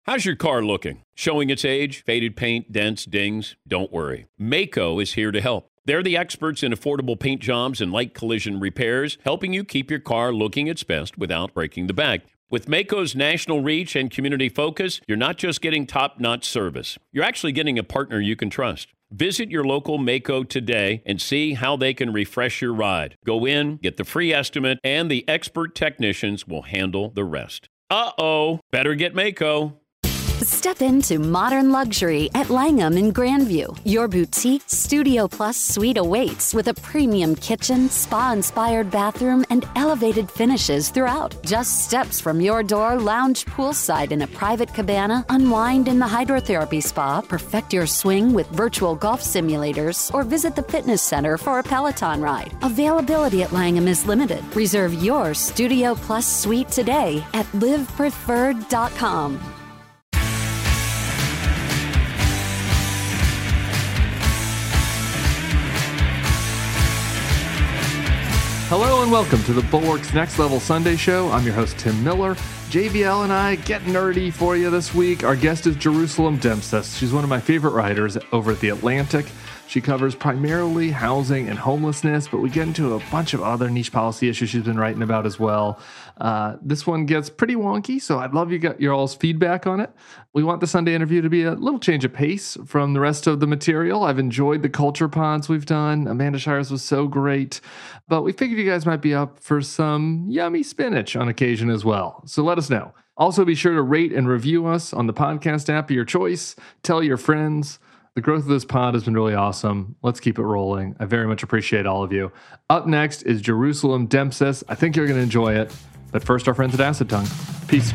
How's your car looking? Showing its age, faded paint, dents, dings? Don't worry. Maaco is here to help. They're the experts in affordable paint jobs and light collision repairs, helping you keep your car looking its best without breaking the bank. With Maaco's national reach and community focus, you're not just getting top-notch service. You're actually getting a partner you can trust. Visit your local Maaco today and see how they can refresh your ride. Go in, get the free estimate, and the expert technicians will handle the rest. Better get Maaco. Step into modern luxury at Langham in Grandview. Your boutique Studio Plus suite awaits with a premium kitchen, spa-inspired bathroom, and elevated finishes throughout. Just steps from your door, lounge poolside in a private cabana, unwind in the hydrotherapy spa, perfect your swing with virtual golf simulators, or visit the fitness center for a Peloton ride. Availability at Langham is limited. Reserve your Studio Plus suite today at livepreferred.com. Hello and welcome to the Bulwark's Next Level Sunday Show. I'm your host, Tim Miller. JVL and I get nerdy for you this week. Our guest is Jerusalem Demsas. She's one of my favorite writers over at The Atlantic. She covers primarily housing and homelessness, but we get into a bunch of other niche policy issues she's been writing about as well. This one gets pretty wonky, so I'd love you get your all's feedback on it. We want the Sunday interview to be a little change of pace from the rest of the material. I've enjoyed the culture pods we've done. Amanda Shires was so great, but we figured you guys might be up for some yummy spinach on occasion as well. So let us know. Also, be sure to rate and review us on the podcast app of your choice. Tell your friends. The growth of this pod has been really awesome. Let's keep it rolling. I very much appreciate all of you. Up next is Jerusalem Demsas. I think you're going to enjoy it. But first, our friends at Acid Tongue. Peace.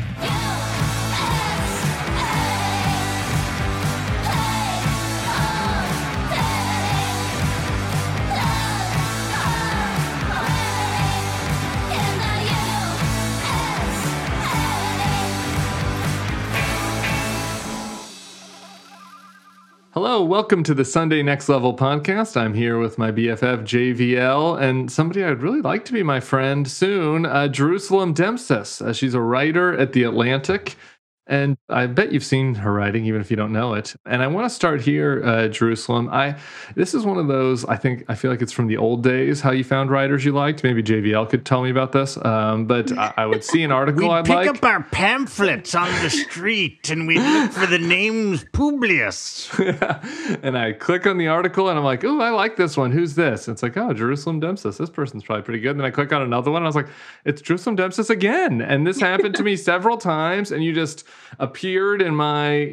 Hello, welcome to the Sunday Next Level podcast. I'm here with my BFF JVL and somebody I'd really like to be my friend soon, Jerusalem Demsas. She's a writer at The Atlantic, and I bet you've seen her writing, even if you don't know it. And I want to start here, Jerusalem. This is one of those, I feel like it's from the old days, how you found writers you liked. Maybe JVL could tell me about this. But I would see an article I'd like. We'd pick up our pamphlets on the street and we'd look for the names Publius. Yeah. And I click on the article and I'm like, oh, I like this one. Who's this? And it's like, oh, Jerusalem Demsas. This person's probably pretty good. And then I click on another one and I was like, it's Jerusalem Demsas again. And this happened to me several times. And you just appeared in my,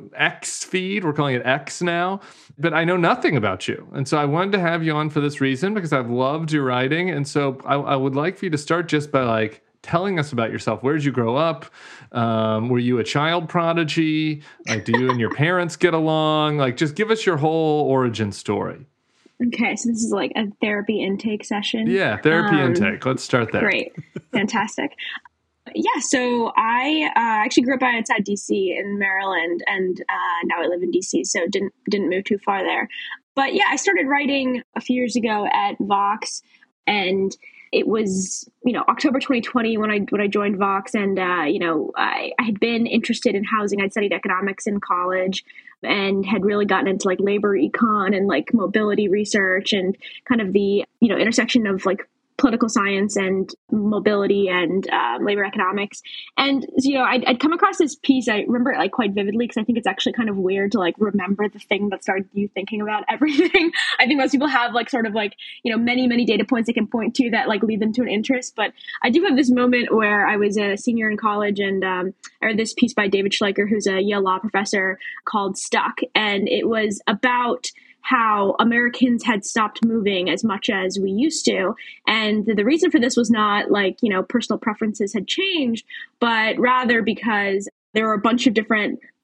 X feed. We're calling it X now. But I know nothing about you. And so I wanted to have you on for this reason because I've loved your writing. And so I would like for you to start just by telling us about yourself. Where did you grow up? Were you a child prodigy? Do you and your parents get along? Just give us your whole origin story. Okay, so this is like a therapy intake session. Yeah, therapy intake. Let's start there. Great. Fantastic. Yeah, so I actually grew up outside DC in Maryland, and now I live in DC, so didn't move too far there. But yeah, I started writing a few years ago at Vox, and it was, October 2020 when I joined Vox, and I had been interested in housing. I'd studied economics in college and had really gotten into labor econ and mobility research and kind of the intersection of political science and mobility and labor economics. And, I'd come across this piece. I remember it quite vividly because I think it's actually kind of weird to remember the thing that started you thinking about everything. I think most people have many, many data points they can point to that lead them to an interest. But I do have this moment where I was a senior in college and I read this piece by David Schleicher, who's a Yale law professor, called Stuck. And it was about how Americans had stopped moving as much as we used to. And the reason for this was not personal preferences had changed, but rather because there were a bunch of different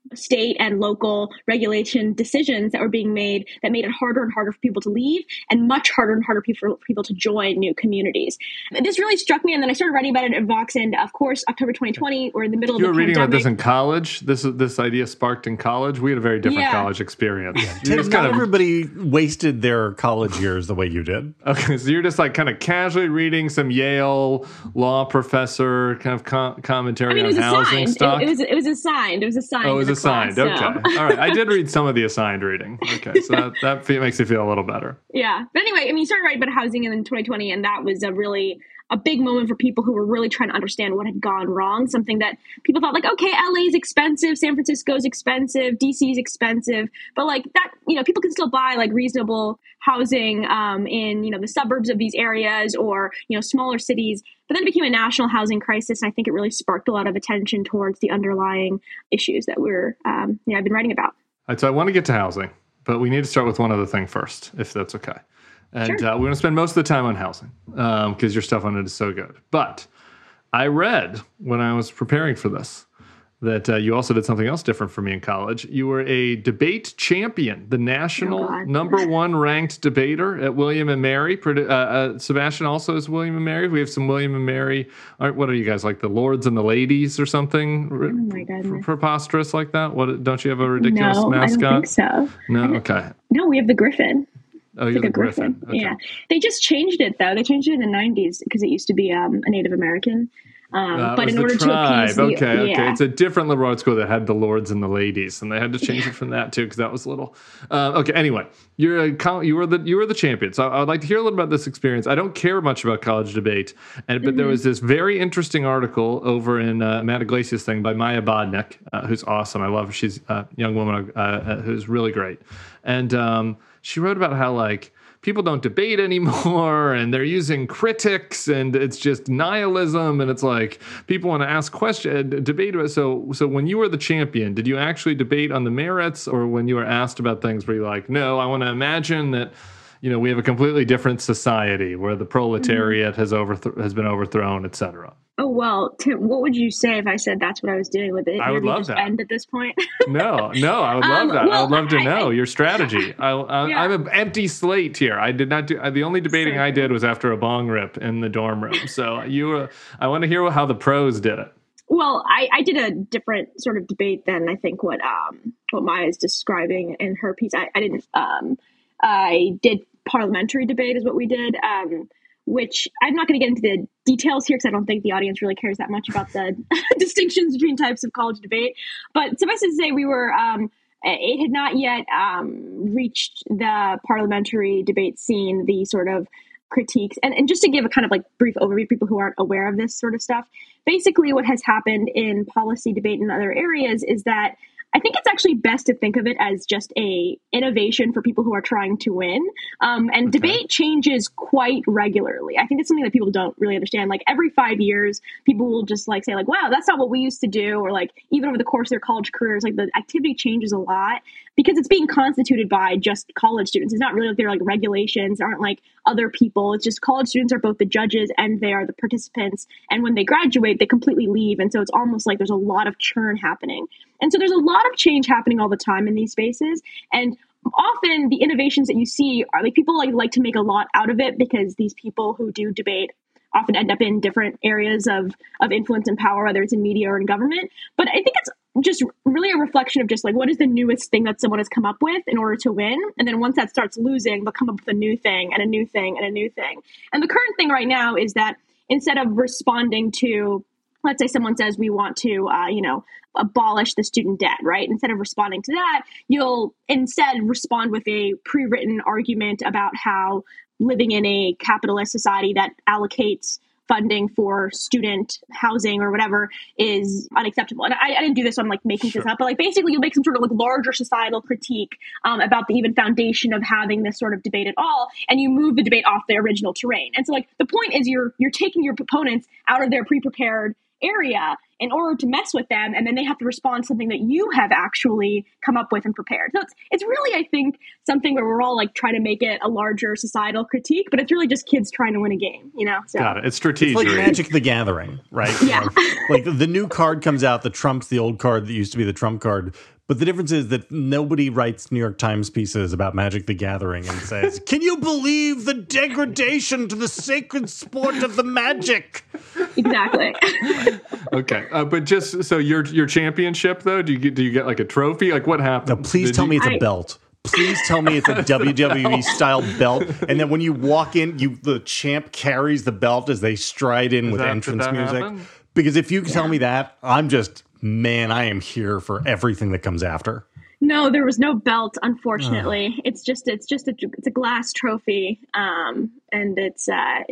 state and local regulation decisions that were being made that made it harder and harder for people to leave and much harder and harder for people to join new communities. This really struck me, and then I started writing about it at Vox, and of course, October 2020, we're in the middle of the pandemic. You were reading about this in college? This idea sparked in college? We had a very different college experience. Not everybody wasted their college years the way you did. Okay, so you're just like kind of casually reading some Yale law professor kind of commentary on housing stuff. It was assigned. It was assigned. Oh, it was assigned. Class, okay. so. All right. I did read some of the assigned reading. Okay. So that makes you feel a little better. Yeah. But anyway, I mean, you started writing about housing in 2020, and that was a big moment for people who were really trying to understand what had gone wrong. Something that people thought like, okay, LA is expensive, San Francisco's expensive, DC is expensive, but like that, people can still buy like reasonable housing in, the suburbs of these areas or, smaller cities. But then it became a national housing crisis. And I think it really sparked a lot of attention towards the underlying issues that I've been writing about. All right, so I want to get to housing, but we need to start with one other thing first, if that's okay. And sure. We're going to spend most of the time on housing because your stuff on it is so good. But I read when I was preparing for this that you also did something else different for me in college. You were a debate champion, the national number one ranked debater at William & Mary. Sebastian also is William & Mary. We have some William & Mary. What are you guys, like the Lords and the Ladies or something? Oh my goodness. Preposterous like that? What? Don't you have a ridiculous mascot? I don't think so. No? Okay. No, we have the Griffin. Oh, you're the Griffin. Okay. Yeah. They just changed it, though. They changed it in the 90s because it used to be a Native American. But in order to appease okay. It's a different liberal arts school that had the Lords and the Ladies, and they had to change it from that too because that was a little. Okay. Anyway, you were the champion. So I would like to hear a little about this experience. I don't care much about college debate, but there was this very interesting article over in Matt Iglesias' thing by Maya Bodnick, who's awesome. I love her. She's a young woman who's really great, and she wrote about how like people don't debate anymore and they're using critics and it's just nihilism and it's like people want to ask questions, debate about. So when you were the champion, did you actually debate on the merits, or when you were asked about things were you like, no, I want to imagine that, we have a completely different society where the proletariat has been overthrown, et cetera? Oh, well, Tim, what would you say if I said that's what I was doing with it? I would love that. End at this point? No, I would love that. I would love to know your strategy. I'm an empty slate here. I did not do the only debating I did was after a bong rip in the dorm room. So I want to hear how the pros did it. Well, I did a different sort of debate than I think what Maya is describing in her piece. I did parliamentary debate is what we did. Which I'm not going to get into the details here because I don't think the audience really cares that much about the distinctions between types of college debate. But suffice it to say, we were, it had not yet reached the parliamentary debate scene, the sort of critiques. And just to give a kind of like brief overview of people who aren't aware of this sort of stuff, basically what has happened in policy debate in other areas is that I think it's actually best to think of it as just a innovation for people who are trying to win. And debate changes quite regularly. I think it's something that people don't really understand. Like every 5 years, people will just like say like, wow, that's not what we used to do. Or like even over the course of their college careers, like the activity changes a lot because it's being constituted by just college students. It's not really like they're like regulations, aren't like other people. It's just college students are both the judges and they are the participants. And when they graduate, they completely leave. And so it's almost like there's a lot of churn happening. And so there's a lot of change happening all the time in these spaces. And often the innovations that you see are like people like to make a lot out of it because these people who do debate often end up in different areas of influence and power, whether it's in media or in government. But I think it's just really a reflection of just like what is the newest thing that someone has come up with in order to win. And then once that starts losing, they'll come up with a new thing and a new thing and a new thing. And the current thing right now is that instead of responding to, let's say someone says we want to, abolish the student debt, right? Instead of responding to that, you'll instead respond with a pre-written argument about how living in a capitalist society that allocates funding for student housing or whatever is unacceptable. And I didn't do this, so I'm like making this up, but like basically you'll make some sort of like larger societal critique about the even foundation of having this sort of debate at all. And you move the debate off the original terrain. And so like the point is you're taking your proponents out of their pre-prepared area in order to mess with them, and then they have to respond to something that you have actually come up with and prepared. So it's really, I think, something where we're all like trying to make it a larger societal critique, but it's really just kids trying to win a game, So. Got it. It's strategic. It's like Magic the Gathering, right? Yeah. Like the new card comes out that trumps the old card that used to be the trump card, But the difference is that nobody writes New York Times pieces about Magic the Gathering and says, can you believe the degradation to the sacred sport of the Magic? Exactly. Okay. But just so your championship, though, do you get like a trophy? Like what happened? No, please tell me it's a belt. Please tell me it's a WWE style belt. And then when you walk in, the champ carries the belt as they stride in with entrance music. Happen? Because if you tell me that, I am here for everything that comes after. No, there was no belt, unfortunately. It's a glass trophy. And there's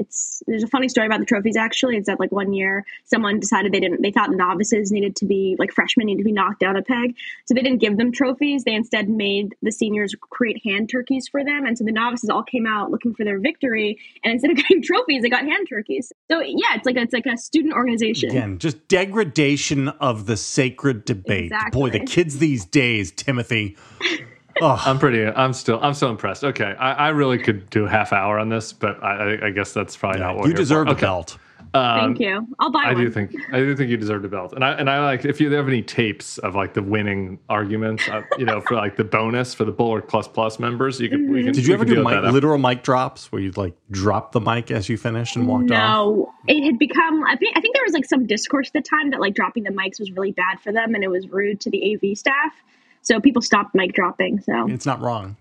a funny story about the trophies, actually. It's that like one year someone decided they thought novices needed to be, like freshmen needed to be knocked down a peg. So they didn't give them trophies. They instead made the seniors create hand turkeys for them. And so the novices all came out looking for their victory. And instead of getting trophies, they got hand turkeys. So yeah, it's like a student organization. Again, just degradation of the sacred debate. Exactly. Boy, the kids these days, Timothy. Oh. I'm still impressed. Okay, I really could do a half hour on this, but I guess that's probably not what you deserve. Okay. A belt. Thank you. I'll buy one. I do think you deserve a belt, and I like if you have any tapes of like the winning arguments, for like the bonus for the Bulwark Plus members. You could. Did you ever do literal mic drops where you'd like drop the mic as you finished and walked off? No, it had become. I think there was like some discourse at the time that like dropping the mics was really bad for them and it was rude to the AV staff. So people stopped mic dropping. So it's not wrong.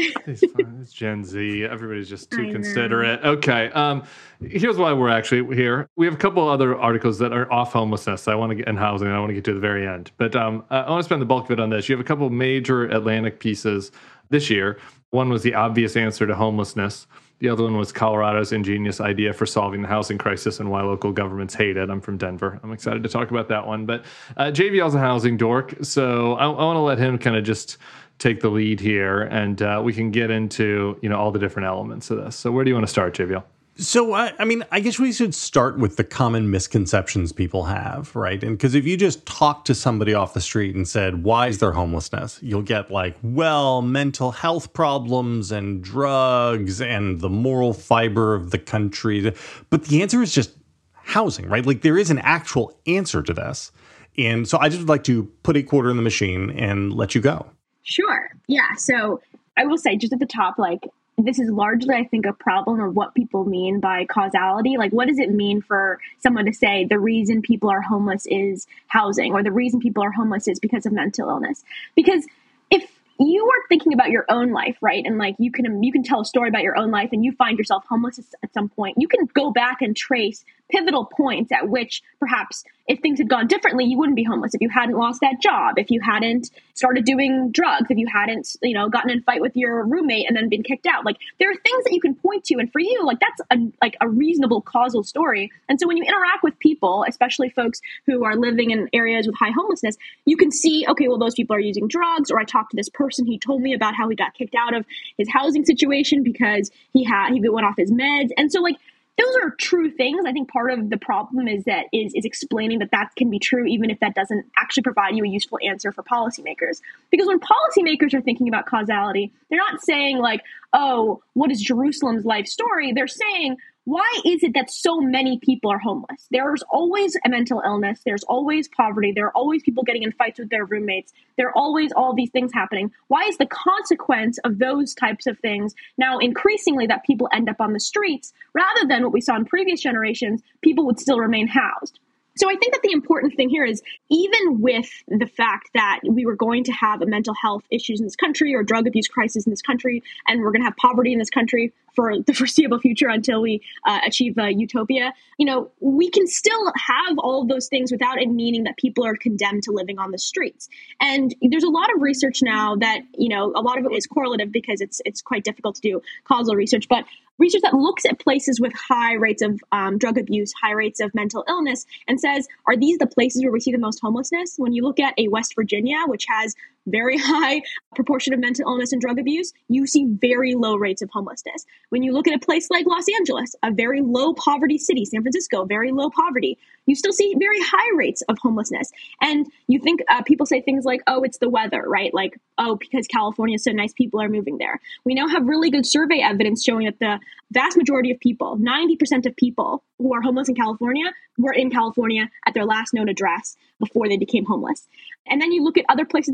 It's Gen Z. Everybody's just too considerate. Okay. Here's why we're actually here. We have a couple other articles that are off homelessness. I want to get in housing. I want to get to the very end. But I want to spend the bulk of it on this. You have a couple major Atlantic pieces this year. One was the obvious answer to homelessness. The other one was Colorado's ingenious idea for solving the housing crisis and why local governments hate it. I'm from Denver. I'm excited to talk about that one. But JVL's a housing dork, so I want to let him kind of just take the lead here, and we can get into all the different elements of this. So where do you want to start, JVL? So, I guess we should start with the common misconceptions people have, right? And because if you just talk to somebody off the street and said, why is there homelessness? You'll get like, well, mental health problems and drugs and the moral fiber of the country. But the answer is just housing, right? Like there is an actual answer to this. And so I just would like to put a quarter in the machine and let you go. Sure. Yeah. So I will say just at the top, like, this is largely, I think, a problem of what people mean by causality. Like, what does it mean for someone to say the reason people are homeless is housing, or the reason people are homeless is because of mental illness? Because if you are thinking about your own life, right, and like you can tell a story about your own life and you find yourself homeless at some point, you can go back and trace pivotal points at which perhaps if things had gone differently, you wouldn't be homeless. If you hadn't lost that job, if you hadn't started doing drugs, if you hadn't, gotten in a fight with your roommate and then been kicked out, like there are things that you can point to. And for you, like that's a reasonable causal story. And so when you interact with people, especially folks who are living in areas with high homelessness, you can see, okay, well, those people are using drugs, or I talked to this person, he told me about how he got kicked out of his housing situation because he went off his meds. And so like, those are true things. I think part of the problem is explaining that can be true, even if that doesn't actually provide you a useful answer for policymakers. Because when policymakers are thinking about causality, they're not saying like, oh, what is Jerusalem's life story? They're saying, why is it that so many people are homeless? There's always a mental illness. There's always poverty. There are always people getting in fights with their roommates. There are always all these things happening. Why is the consequence of those types of things now increasingly that people end up on the streets rather than what we saw in previous generations, people would still remain housed? So I think that the important thing here is even with the fact that we were going to have a mental health issues in this country or drug abuse crisis in this country, and we're going to have poverty in this country for the foreseeable future until we achieve utopia, we can still have all of those things without it meaning that people are condemned to living on the streets. And there's a lot of research now that, a lot of it is correlative because it's quite difficult to do causal research, but research that looks at places with high rates of drug abuse, high rates of mental illness, and says, are these the places where we see the most homelessness? When you look at a West Virginia, which has very high proportion of mental illness and drug abuse, you see very low rates of homelessness. When you look at a place like Los Angeles, a very low poverty city, San Francisco, very low poverty, you still see very high rates of homelessness. And you think people say things like, oh, it's the weather, right? Like, oh, because California is so nice, people are moving there. We now have really good survey evidence showing that the vast majority of people, 90% of people who are homeless in California, were in California at their last known address before they became homeless. And then you look at other places that have nicer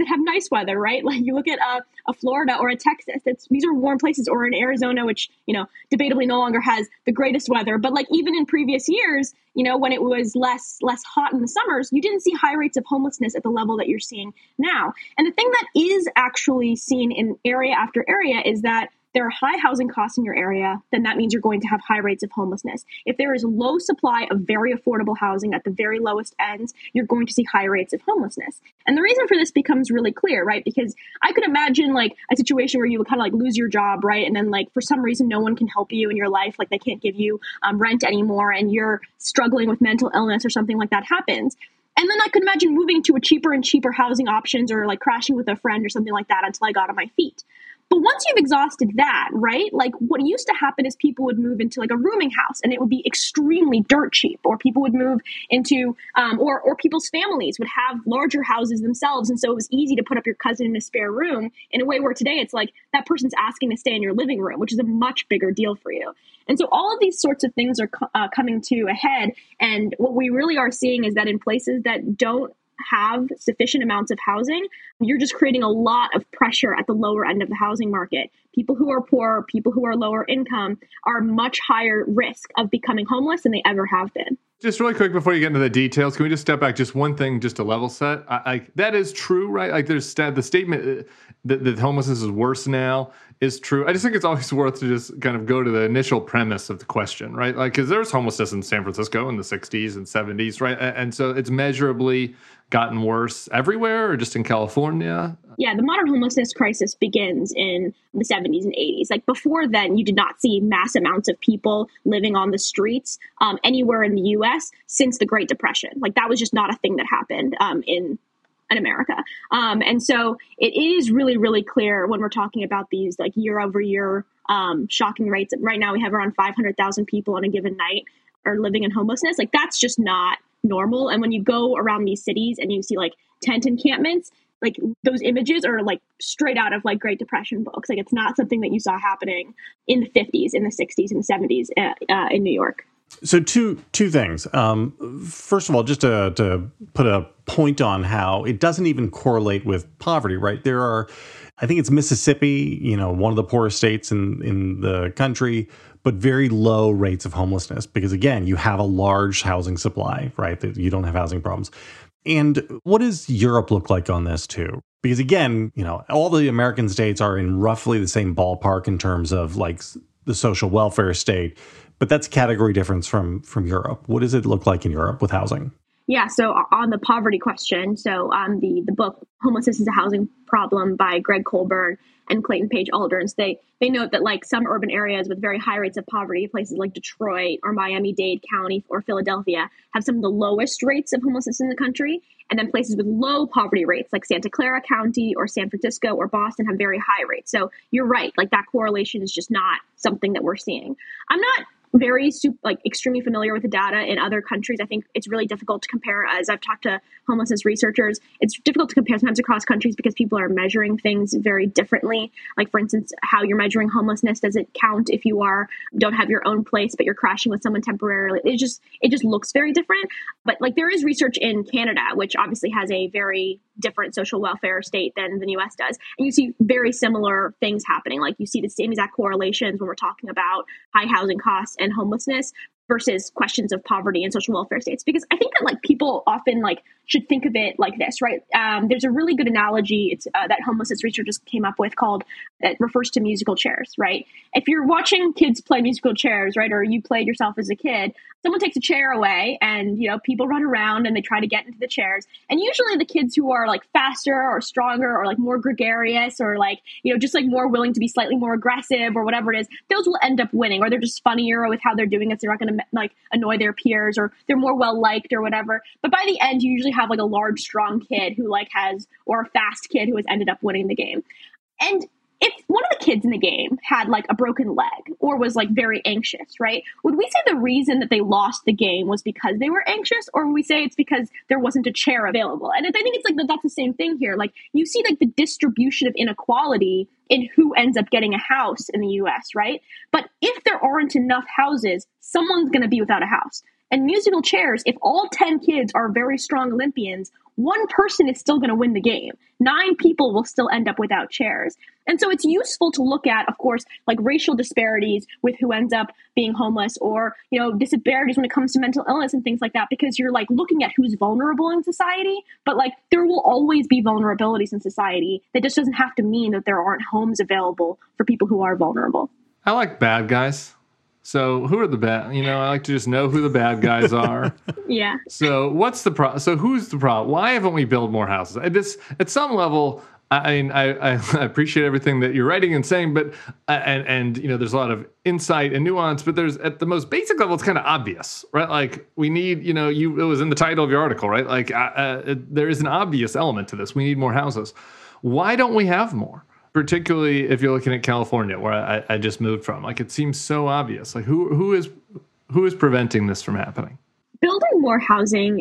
nice weather, right? Like you look at a Florida or a Texas, these are warm places, or in Arizona, which, debatably no longer has the greatest weather. But like even in previous years, when it was less hot in the summers, you didn't see high rates of homelessness at the level that you're seeing now. And the thing that is actually seen in area after area is that there are high housing costs in your area, then that means you're going to have high rates of homelessness. If there is low supply of very affordable housing at the very lowest ends, you're going to see high rates of homelessness. And the reason for this becomes really clear, right? Because I could imagine like a situation where you would kind of like lose your job, right? And then like for some reason, no one can help you in your life. Like they can't give you rent anymore and you're struggling with mental illness or something like that happens. And then I could imagine moving to a cheaper and cheaper housing options or like crashing with a friend or something like that until I got on my feet. But once you've exhausted that, right, like what used to happen is people would move into like a rooming house and it would be extremely dirt cheap, or people would move into, or people's families would have larger houses themselves. And so it was easy to put up your cousin in a spare room in a way where today it's like that person's asking to stay in your living room, which is a much bigger deal for you. And so all of these sorts of things are coming to a head. And what we really are seeing is that in places that don't have sufficient amounts of housing, you're just creating a lot of pressure at the lower end of the housing market. People who are poor, people who are lower income are much higher risk of becoming homeless than they ever have been. Just really quick before you get into the details, can we just step back just one thing, just to level set? That is true, right? Like there's the statement that homelessness is worse now is true. I just think it's always worth to just kind of go to the initial premise of the question, right? Like, because there was homelessness in San Francisco in the 60s and 70s, right? And so it's measurably gotten worse everywhere, or just in California? Yeah, the modern homelessness crisis begins in the 70s and 80s. Like before then, you did not see mass amounts of people living on the streets anywhere in the U.S. since the Great Depression. Like that was just not a thing that happened in America. And so it is really, really clear when we're talking about these like year over year shocking rates. Right now, we have around 500,000 people on a given night are living in homelessness. Like that's just not normal. And when you go around these cities and you see like tent encampments, like those images are like straight out of like Great Depression books. Like it's not something that you saw happening in the 50s, in the 60s, and the 70s in New York. So two things. First of all, just to put a point on how it doesn't even correlate with poverty, right? There are, I think it's Mississippi, one of the poorest states in the country, but very low rates of homelessness because, again, you have a large housing supply, right? That you don't have housing problems. And what does Europe look like on this too? Because again, all the American states are in roughly the same ballpark in terms of like the social welfare state, but that's a category difference from Europe. What does it look like in Europe with housing? Yeah, so on the poverty question, so the book Homelessness is a Housing Problem by Greg Colburn and Clayton Page Aldrich, they note that like some urban areas with very high rates of poverty, places like Detroit or Miami-Dade County or Philadelphia, have some of the lowest rates of homelessness in the country. And then places with low poverty rates like Santa Clara County or San Francisco or Boston have very high rates. So you're right, like that correlation is just not something that we're seeing. I'm not very extremely familiar with the data in other countries. I think it's really difficult to compare. As I've talked to homelessness researchers, it's difficult to compare sometimes across countries because people are measuring things very differently. Like for instance, how you're measuring homelessness, does it count if you don't have your own place but you're crashing with someone temporarily? It just looks very different. But like there is research in Canada, which obviously has a very different social welfare state than the US does. And you see very similar things happening. Like you see the same exact correlations when we're talking about high housing costs and homelessness versus questions of poverty and social welfare states. Because I think that like people often like should think of it like this, right? There's a really good analogy it's that homelessness researchers came up with that refers to musical chairs, right? If you're watching kids play musical chairs, right, or you played yourself as a kid, someone takes a chair away and, people run around and they try to get into the chairs. And usually the kids who are like faster or stronger or like more gregarious or like, just like more willing to be slightly more aggressive or whatever it is, those will end up winning, or they're just funnier with how they're doing it. So they're not going to like annoy their peers, or they're more well liked or whatever. But by the end, you usually have like a large, strong kid who or a fast kid who has ended up winning the game. And if one of the kids in the game had like a broken leg or was like very anxious, right? Would we say the reason that they lost the game was because they were anxious, or would we say it's because there wasn't a chair available? And I think it's like that's the same thing here. Like you see like the distribution of inequality in who ends up getting a house in the US, right? But if there aren't enough houses, someone's going to be without a house. And musical chairs, if all 10 kids are very strong Olympians, one person is still going to win the game. 9 people will still end up without chairs. And so it's useful to look at, of course, like racial disparities with who ends up being homeless, or, you know, disparities when it comes to mental illness and things like that, because you're like looking at who's vulnerable in society. But like there will always be vulnerabilities in society. That just doesn't have to mean that there aren't homes available for people who are vulnerable. I like bad guys. So who are the bad? You know, I like to just know who the bad guys are. Yeah. So what's the problem? So who's the problem? Why haven't we built more houses? At some level, I mean, I appreciate everything that you're writing and saying, but and you know, there's a lot of insight and nuance, but there's at the most basic level, it's kind of obvious, right? Like we need, you know, it was in the title of your article, right? Like there is an obvious element to this. We need more houses. Why don't we have more? Particularly if you're looking at California, where I just moved from. Like it seems so obvious. Like who is preventing this from happening? Building more housing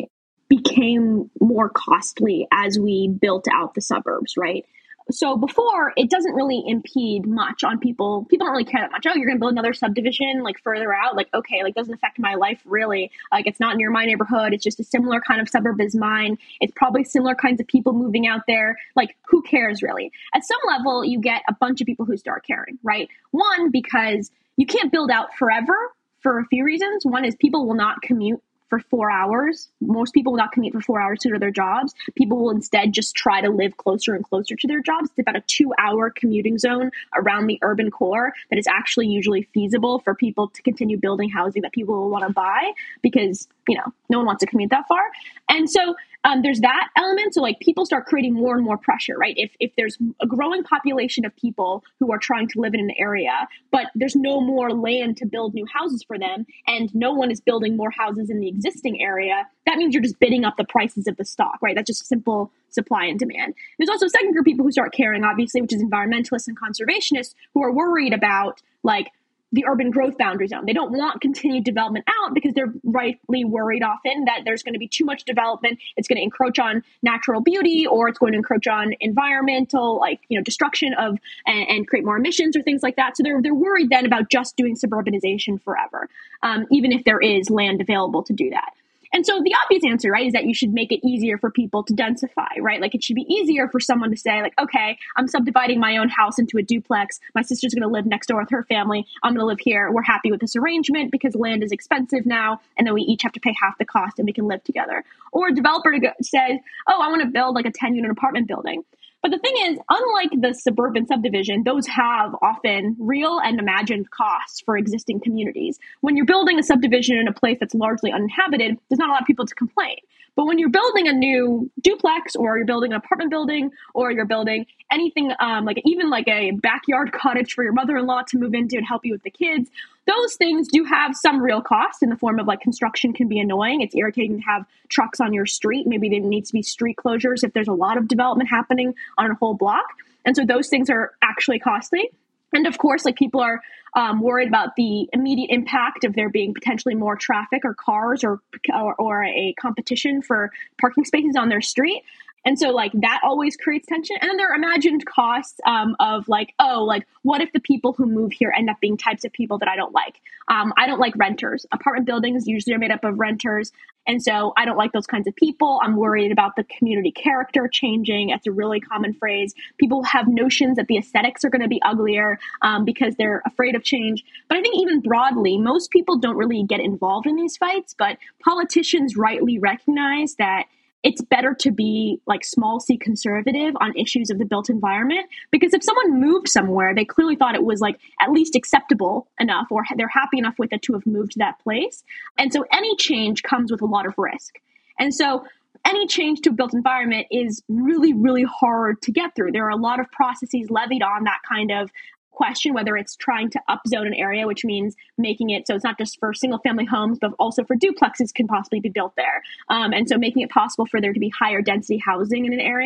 became more costly as we built out the suburbs, right? So before, it doesn't really impede much on people. People don't really care that much. Oh, you're going to build another subdivision like further out. Like, okay, like doesn't affect my life really. Like it's not near my neighborhood. It's just a similar kind of suburb as mine. It's probably similar kinds of people moving out there. Like who cares really? At some level, you get a bunch of people who start caring, right? One, because you can't build out forever for a few reasons. One is people will not commute for 4 hours. Most people will not commute for 4 hours to their jobs. People will instead just try to live closer and closer to their jobs. It's about a 2-hour commuting zone around the urban core that is actually usually feasible for people to continue building housing that people will want to buy, because, you know, no one wants to commute that far. And so there's that element. So like people start creating more and more pressure, right? If there's a growing population of people who are trying to live in an area, but there's no more land to build new houses for them, and no one is building more houses in the existing area, that means you're just bidding up the prices of the stock, right? That's just simple supply and demand. There's also a second group of people who start caring, obviously, which is environmentalists and conservationists, who are worried about like the urban growth boundary zone. They don't want continued development out because they're rightly worried often that there's going to be too much development. It's going to encroach on natural beauty, or it's going to encroach on environmental, like, you know, destruction of and create more emissions or things like that. So they're worried then about just doing suburbanization forever, even if there is land available to do that. And so the obvious answer, right, is that you should make it easier for people to densify, right? Like it should be easier for someone to say like, okay, I'm subdividing my own house into a duplex. My sister's going to live next door with her family. I'm going to live here. We're happy with this arrangement because land is expensive now. And then we each have to pay half the cost and we can live together. Or a developer says, oh, I want to build like a 10-unit apartment building. But the thing is, unlike the suburban subdivision, those have often real and imagined costs for existing communities. When you're building a subdivision in a place that's largely uninhabited, there's not a lot of people to complain. But when you're building a new duplex, or you're building an apartment building, or you're building anything like even like a backyard cottage for your mother-in-law to move into and help you with the kids, those things do have some real cost in the form of like construction can be annoying. It's irritating to have trucks on your street. Maybe there needs to be street closures if there's a lot of development happening on a whole block. And so those things are actually costly. And of course, like people are worried about the immediate impact of there being potentially more traffic or cars or a competition for parking spaces on their street. And so like that always creates tension. And then there are imagined costs of like, oh, like what if the people who move here end up being types of people that I don't like? I don't like renters. Apartment buildings usually are made up of renters. And so I don't like those kinds of people. I'm worried about the community character changing. It's a really common phrase. People have notions that the aesthetics are going to be uglier because they're afraid of change. But I think even broadly, most people don't really get involved in these fights, but politicians rightly recognize that it's better to be like small c conservative on issues of the built environment, because if someone moved somewhere, they clearly thought it was like at least acceptable enough, or they're happy enough with it to have moved to that place. And so any change comes with a lot of risk. And so any change to a built environment is really, really hard to get through. There are a lot of processes levied on that kind of question, whether it's trying to upzone an area, which means making it so it's not just for single family homes, but also for duplexes can possibly be built there. And so making it possible for there to be higher density housing in an area.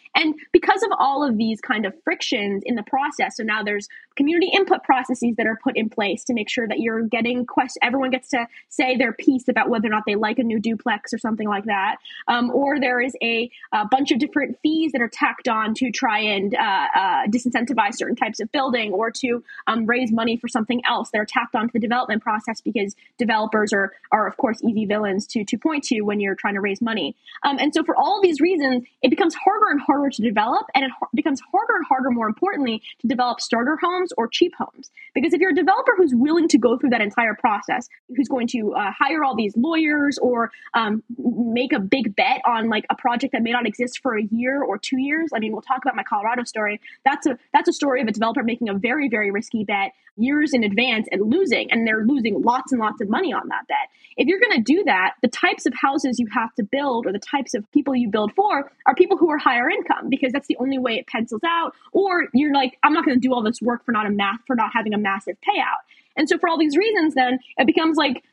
And because of all of these kind of frictions in the process, so now there's community input processes that are put in place to make sure that you're getting everyone gets to say their piece about whether or not they like a new duplex or something like that. Or there is a bunch of different fees that are tacked on to try and disincentivize certain types of building, or to raise money for something else that are tacked onto the development process, because developers are of course easy villains to point to when you're trying to raise money. And so for all of these reasons, it becomes harder and harder to develop, and it becomes harder and harder, more importantly, to develop starter homes or cheap homes. Because if you're a developer who's willing to go through that entire process, who's going to hire all these lawyers, or make a big bet on like a project that may not exist for a year or 2 years. I mean, we'll talk about my Colorado story. That's a story of a developer making a very, very risky bet years in advance and losing, and they're losing lots and lots of money on that bet. If you're going to do that, the types of houses you have to build, or the types of people you build for, are people who are higher income, because that's the only way it pencils out. Or you're like, I'm not going to do all this work for not having a massive payout. And so for all these reasons, then it becomes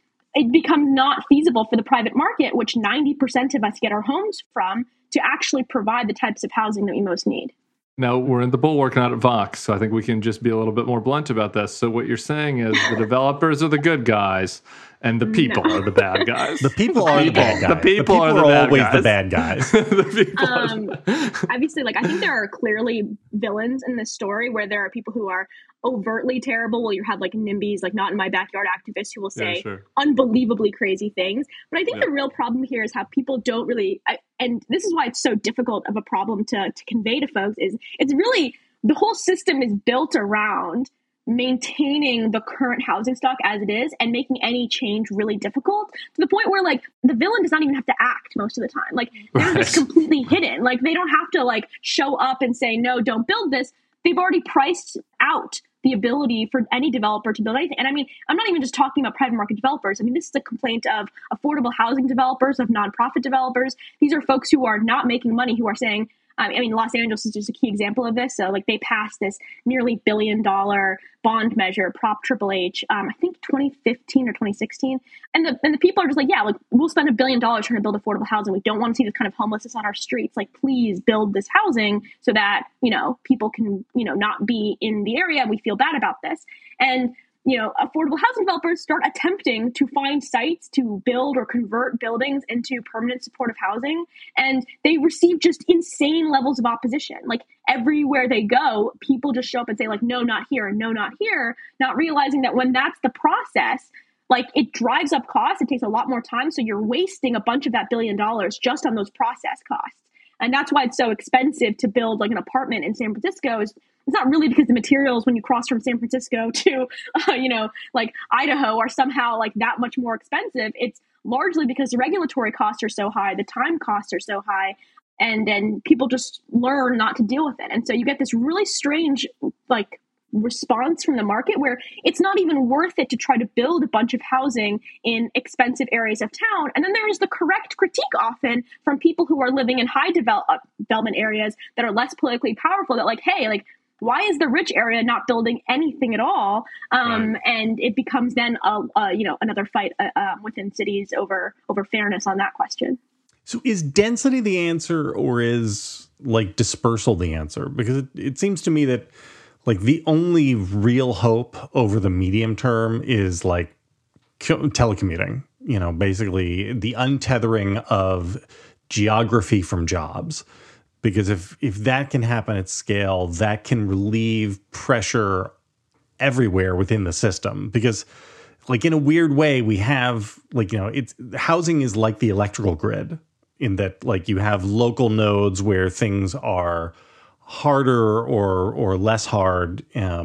not feasible for the private market, which 90% of us get our homes from, to actually provide the types of housing that we most need. Now, we're in the Bulwark, not at Vox, so I think we can just be a little bit more blunt about this. So what you're saying is the developers are the good guys, and the people are the bad guys. The people are the bad guys. The people are always guys. the bad guys. Obviously, I think there are clearly villains in this story, where there are people who are overtly terrible. Well, you have like NIMBYs, like not in my backyard activists, who will say unbelievably crazy things. But I think the real problem here is how people don't really, and this is why it's so difficult of a problem to convey to folks, is it's really, the whole system is built around maintaining the current housing stock as it is, and making any change really difficult, to the point where like the villain does not even have to act most of the time. Like they're just completely hidden. Like they don't have to like show up and say, no, don't build this. They've already priced out the ability for any developer to build anything. And I mean, I'm not even just talking about private market developers. I mean, this is a complaint of affordable housing developers, of nonprofit developers. These are folks who are not making money, who are saying, I mean, Los Angeles is just a key example of this. So like they passed this nearly $1 billion bond measure, Prop Triple H, I think 2015 or 2016. And the people are just like, yeah, like we'll spend $1 billion trying to build affordable housing. We don't want to see this kind of homelessness on our streets. Like, please build this housing so that, people can, not be in the area. We feel bad about this. And affordable housing developers start attempting to find sites to build or convert buildings into permanent supportive housing. And they receive just insane levels of opposition. Like everywhere they go, people just show up and say like, no, not here, and no, not here, not realizing that when that's the process, like it drives up costs. It takes a lot more time. So you're wasting a bunch of that $1 billion just on those process costs. And that's why it's so expensive to build like an apartment in San Francisco. It's not really because the materials when you cross from San Francisco to, like Idaho are somehow like that much more expensive. It's largely because the regulatory costs are so high, the time costs are so high, and then people just learn not to deal with it. And so you get this really strange like response from the market where it's not even worth it to try to build a bunch of housing in expensive areas of town. And then there is the correct critique often from people who are living in high development areas that are less politically powerful, that like, hey, like, why is the rich area not building anything at all? Right. And it becomes then another fight within cities over fairness on that question. So is density the answer, or is like dispersal the answer? Because it seems to me that like the only real hope over the medium term is like telecommuting, basically the untethering of geography from jobs. Because if that can happen at scale, that can relieve pressure everywhere within the system. Because like in a weird way, we have like, housing is like the electrical grid, in that like you have local nodes where things are harder or less hard,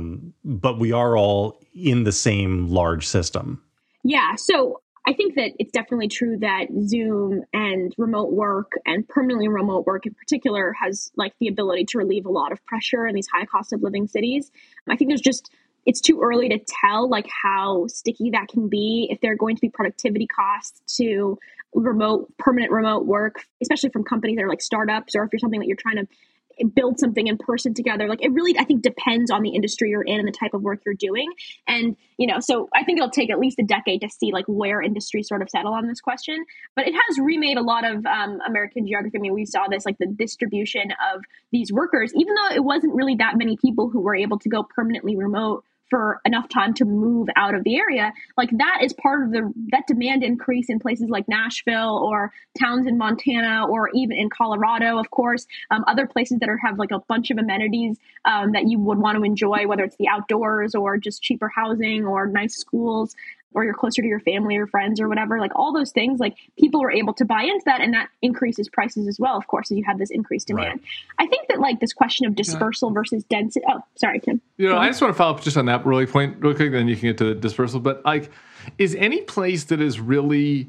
but we are all in the same large system. Yeah, so I think that it's definitely true that Zoom and remote work, and permanently remote work in particular, has like the ability to relieve a lot of pressure in these high cost of living cities. I think it's too early to tell like how sticky that can be, if there are going to be productivity costs to permanent remote work, especially from companies that are like startups, or if you're something that you're trying to build something in person together. Like, it really, I think, depends on the industry you're in and the type of work you're doing. And, so I think it'll take at least a decade to see like where industries sort of settle on this question. But it has remade a lot of American geography. I mean, we saw this, like the distribution of these workers, even though it wasn't really that many people who were able to go permanently remote for enough time to move out of the area. Like, that is part of that demand increase in places like Nashville or towns in Montana, or even in Colorado, of course, other places that have like a bunch of amenities that you would want to enjoy, whether it's the outdoors or just cheaper housing or nice schools, or you're closer to your family or friends or whatever, like all those things, like people were able to buy into that, and that increases prices as well, of course, as you have this increased demand. Right. I think that like this question of dispersal versus density. Oh, sorry, Tim. I just want to follow up just on that really point real quick, then you can get to the dispersal. But like, is any place that is really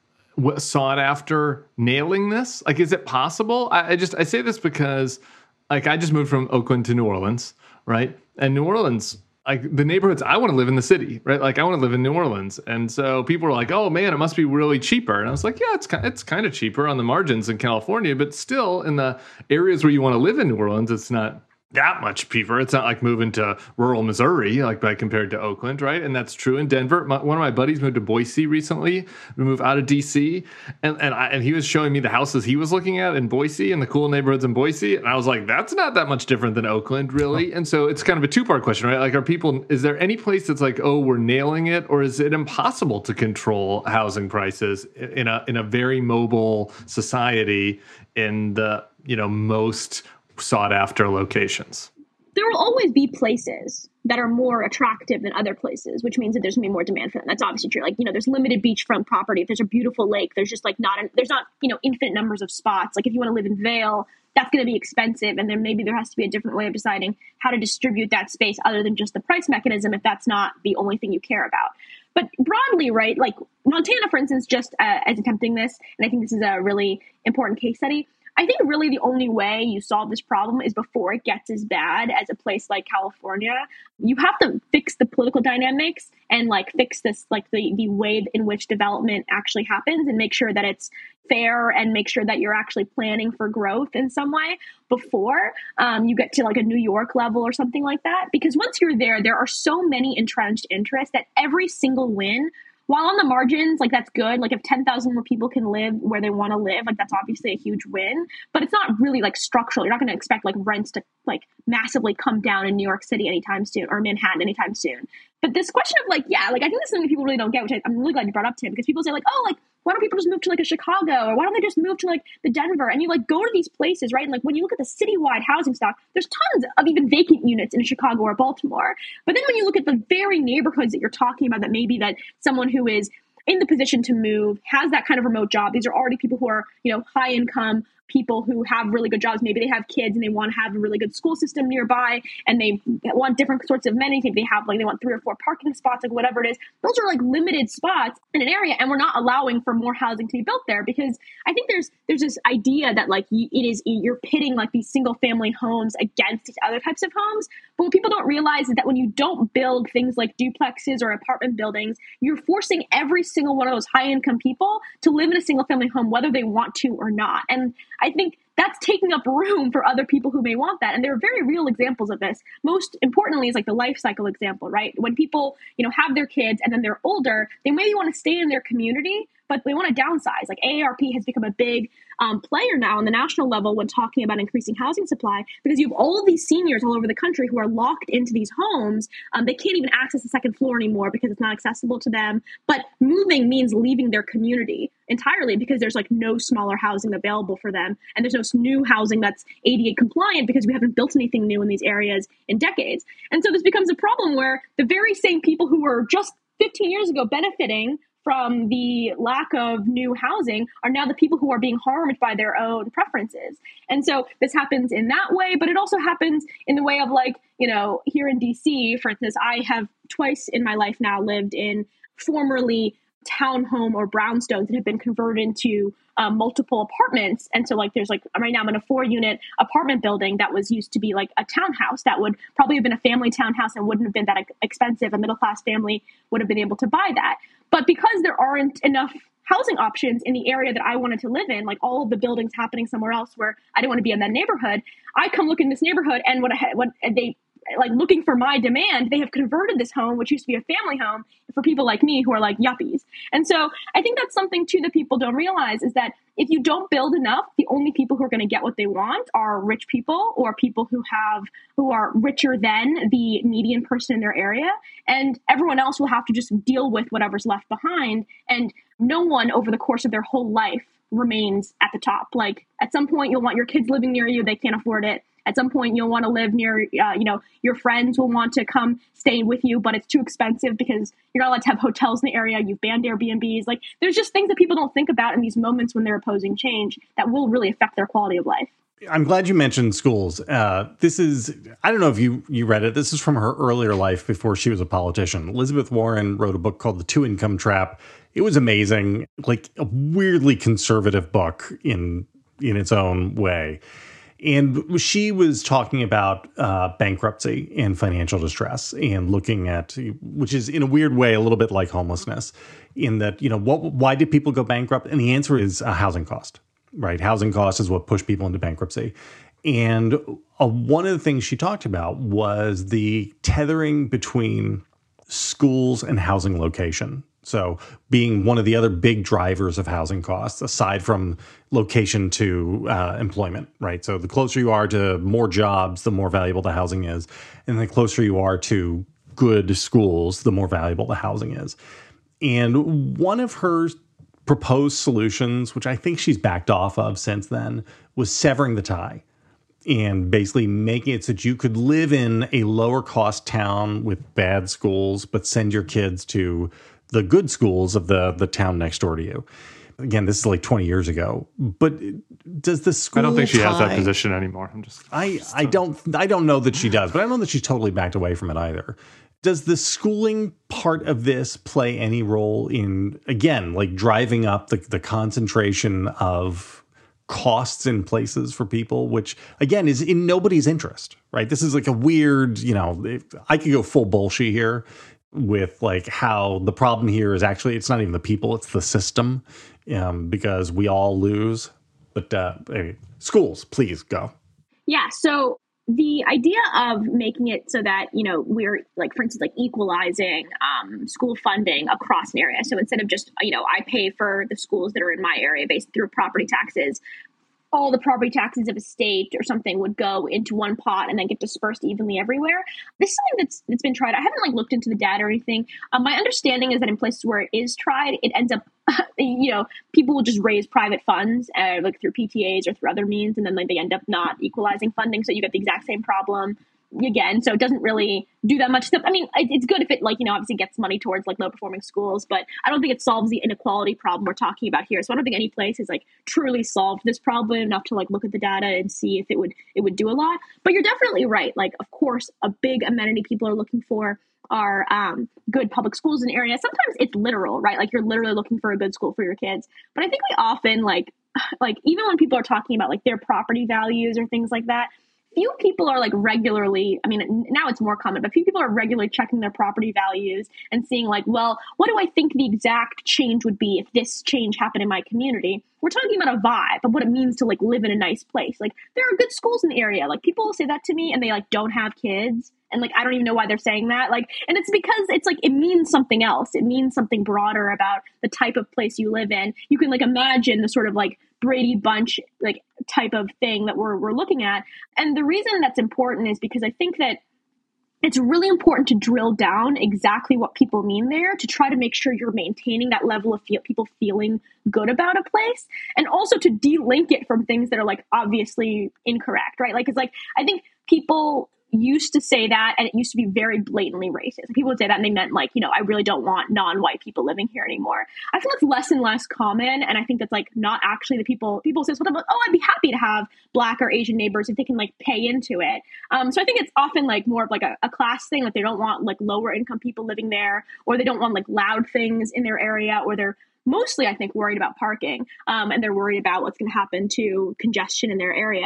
sought after nailing this? Like, is it possible? I say this because like I just moved from Oakland to New Orleans, right? And New Orleans, like the neighborhoods, I want to live in the city, right? Like I want to live in New Orleans. And so people are like, oh man, it must be really cheaper. And I was like, yeah, it's kind of cheaper on the margins in California, but still in the areas where you want to live in New Orleans, it's not that much cheaper. It's not like moving to rural Missouri, like by compared to Oakland, right? And that's true in Denver. One of my buddies moved to Boise recently. We moved out of DC, and he was showing me the houses he was looking at in Boise and the cool neighborhoods in Boise, and I was like, that's not that much different than Oakland, really. And so it's kind of a two-part question, right? Like, is there any place that's like, oh, we're nailing it, or is it impossible to control housing prices in a very mobile society in the most sought after locations? There will always be places that are more attractive than other places, which means that there's gonna be more demand for them. That's obviously true. Like, there's limited beachfront property. If there's a beautiful lake, there's just like there's not infinite numbers of spots. Like if you want to live in Vail, that's going to be expensive, and then maybe there has to be a different way of deciding how to distribute that space other than just the price mechanism, if that's not the only thing you care about. But broadly, right, like Montana, for instance, just as attempting this, and I think this is a really important case study, I think really the only way you solve this problem is before it gets as bad as a place like California. You have to fix the political dynamics and like fix this, like the way in which development actually happens, and make sure that it's fair and make sure that you're actually planning for growth in some way before you get to like a New York level or something like that. Because once you're there, there are so many entrenched interests that every single win, while on the margins, like that's good. Like if 10,000 more people can live where they want to live, like that's obviously a huge win, but it's not really like structural. You're not going to expect like rents to like massively come down in New York City anytime soon, or Manhattan anytime soon. But this question of like, I think this is something people really don't get, which I'm really glad you brought up, Tim, because people say like, oh, like, why don't people just move to like a Chicago, or why don't they just move to like the Denver? And you like go to these places, right? And like when you look at the citywide housing stock, there's tons of even vacant units in Chicago or Baltimore. But then when you look at the very neighborhoods that you're talking about, that maybe that someone who is in the position to move has that kind of remote job. These are already people who are, high income, people who have really good jobs. Maybe they have kids and they want to have a really good school system nearby, and they want different sorts of amenities. Maybe they have they want 3 or 4 parking spots, like whatever it is. Those are like limited spots in an area, and we're not allowing for more housing to be built there, because I think there's this idea that like you're pitting like these single family homes against these other types of homes. But what people don't realize is that when you don't build things like duplexes or apartment buildings, you're forcing every single one of those high income people to live in a single family home, whether they want to or not. And I think that's taking up room for other people who may want that. And there are very real examples of this. Most importantly is like the life cycle example, right? When people, have their kids and then they're older, they maybe want to stay in their community, but they want to downsize. Like AARP has become a big player now on the national level when talking about increasing housing supply, because you have all of these seniors all over the country who are locked into these homes. They can't even access the second floor anymore because it's not accessible to them. But moving means leaving their community entirely, because there's like no smaller housing available for them. And there's no new housing that's ADA compliant, because we haven't built anything new in these areas in decades. And so this becomes a problem where the very same people who were just 15 years ago benefiting from the lack of new housing are now the people who are being harmed by their own preferences. And so this happens in that way, but it also happens in the way of like, here in DC, for instance, I have twice in my life now lived in formerly townhome or brownstones that have been converted into multiple apartments. And so like there's like right now I'm in a 4-unit apartment building that was used to be like a townhouse that would probably have been a family townhouse and wouldn't have been that expensive. A middle class family would have been able to buy that. But because there aren't enough housing options in the area that I wanted to live in, like all of the buildings happening somewhere else where I didn't want to be in that neighborhood, I come look in this neighborhood, and what they like looking for my demand, they have converted this home, which used to be a family home, for people like me who are like yuppies. And so I think that's something too that people don't realize, is that if you don't build enough, the only people who are going to get what they want are rich people, or people who are richer than the median person in their area. And everyone else will have to just deal with whatever's left behind. And no one over the course of their whole life remains at the top. Like at some point you'll want your kids living near you. They can't afford it. At some point you'll want to live near, your friends will want to come stay with you, but it's too expensive because you're not allowed to have hotels in the area. You've banned Airbnbs. Like there's just things that people don't think about in these moments when they're opposing change that will really affect their quality of life. I'm glad you mentioned schools. This is, I don't know if you read it. This is from her earlier life before she was a politician. Elizabeth Warren wrote a book called The Two-Income Trap. It was amazing, like a weirdly conservative book in its own way. And she was talking about bankruptcy and financial distress, and looking at, which is in a weird way a little bit like homelessness, in that, why did people go bankrupt? And the answer is a housing cost, right? Housing cost is what pushed people into bankruptcy. And one of the things she talked about was the tethering between schools and housing location. So being one of the other big drivers of housing costs, aside from location to employment, right? So the closer you are to more jobs, the more valuable the housing is. And the closer you are to good schools, the more valuable the housing is. And one of her proposed solutions, which I think she's backed off of since then, was severing the tie and basically making it so that you could live in a lower cost town with bad schools, but send your kids to the good schools of the town next door to you. Again, this is like 20 years ago. But does the school I don't think she has that tie- position anymore. I don't know that she does, but I don't know that she's totally backed away from it either. Does the schooling part of this play any role in, again, like driving up the concentration of costs in places for people, which again is in nobody's interest, right? This is like a weird, I could go full bullshit here with like how the problem here is actually, it's not even the people, it's the system, because we all lose. But anyway, schools, please go. Yeah. So the idea of making it so that, we're like, for instance, like equalizing school funding across an area. So instead of just, I pay for the schools that are in my area based through property taxes, all the property taxes of a state or something would go into one pot and then get dispersed evenly everywhere. This is something that's been tried. I haven't looked into the data or anything. My understanding is that in places where it is tried, it ends up, people will just raise private funds like through PTAs or through other means, and then they end up not equalizing funding. So you get the exact same problem again. So it doesn't really do that much stuff. I mean, it's good if it obviously gets money towards low performing schools, but I don't think it solves the inequality problem we're talking about here. So I don't think any place has truly solved this problem enough to look at the data and see if it would do a lot. But you're definitely right. Of course, a big amenity people are looking for are good public schools in areas. Sometimes it's literal, right? You're literally looking for a good school for your kids. But I think we often even when people are talking about their property values or things like that, few people are regularly, I mean, now it's more common, but few people are regularly checking their property values and seeing well, what do I think the exact change would be if this change happened in my community? We're talking about a vibe of what it means to live in a nice place. There are good schools in the area. People will say that to me and they don't have kids. And I don't even know why they're saying that. And it's because it's it means something else. It means something broader about the type of place you live in. You can imagine the sort of Brady Bunch type of thing that we're looking at. And the reason that's important is because I think that it's really important to drill down exactly what people mean there, to try to make sure you're maintaining that level of people feeling good about a place, and also to de-link it from things that are obviously incorrect, right? I think people used to say that, and it used to be very blatantly racist. People would say that and they meant I really don't want non-white people living here anymore. I feel it's less and less common, and I think that's not actually the people say, I'd be happy to have Black or Asian neighbors if they can pay into it. So I think it's often more of a class thing, they don't want lower income people living there, or they don't want loud things in their area, or they're mostly, I think, worried about parking, and they're worried about what's going to happen to congestion in their area.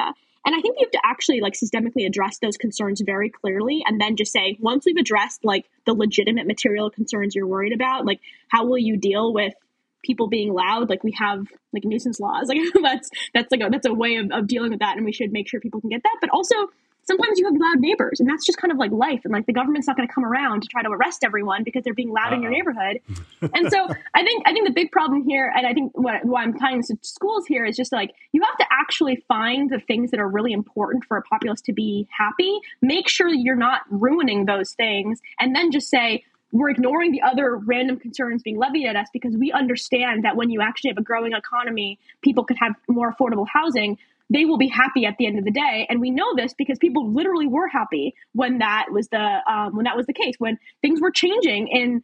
And I think you have to actually like systemically address those concerns very clearly. And then just say, once we've addressed like the legitimate material concerns you're worried about, like how will you deal with people being loud? Like we have like nuisance laws. Like that's a way of dealing with that. And we should make sure people can get that. But also sometimes you have loud neighbors, and that's just kind of like life. And like the government's not going to come around to try to arrest everyone because they're being loud in your neighborhood. And so I think the big problem here, and I think why I'm tying this to schools here, is just like you have to actually find the things that are really important for a populace to be happy. Make sure that you're not ruining those things, and then just say, we're ignoring the other random concerns being levied at us because we understand that when you actually have a growing economy, people could have more affordable housing. They will be happy at the end of the day. And we know this because people literally were happy when that was the case, when things were changing in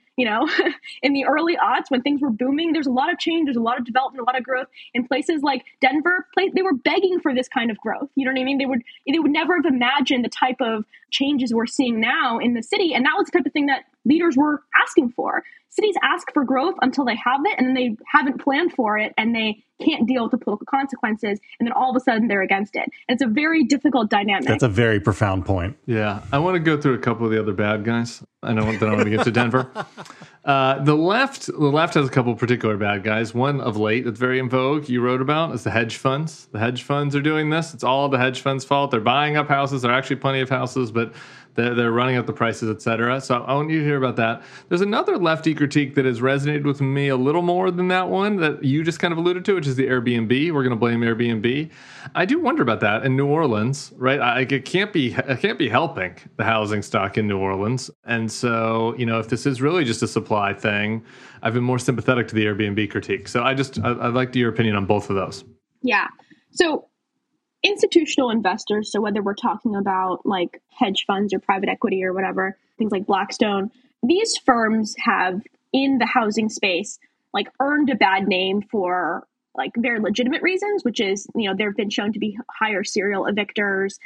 the early aughts, when things were booming. There's a lot of change. There's a lot of development, a lot of growth in places like Denver. They were begging for this kind of growth. You know what I mean? They would never have imagined the type of changes we're seeing now in the city. And that was the type of thing that leaders were asking for. Cities ask for growth until they have it, and then they haven't planned for it, and they can't deal with the political consequences, and then all of a sudden they're against it. And it's a very difficult dynamic. That's a very profound point. Yeah. I want to go through a couple of the other bad guys. I want to get to Denver. The left has a couple of particular bad guys. One of late that's very in vogue you wrote about is the hedge funds. The hedge funds are doing this. It's all the hedge funds' fault. They're buying up houses. There are actually plenty of houses, but they're running up the prices, et cetera. So I want you to hear about that. There's another lefty critique that has resonated with me a little more than that one that you just kind of alluded to, which is the Airbnb. We're going to blame Airbnb. I do wonder about that in New Orleans, right? It can't be helping the housing stock in New Orleans. And so, if this is really just a supply thing, I've been more sympathetic to the Airbnb critique. So I'd like your opinion on both of those. Yeah. So institutional investors, so whether we're talking about like hedge funds or private equity or whatever, things like Blackstone, these firms have in the housing space like earned a bad name for like very legitimate reasons, which is, they've been shown to be higher serial evictors.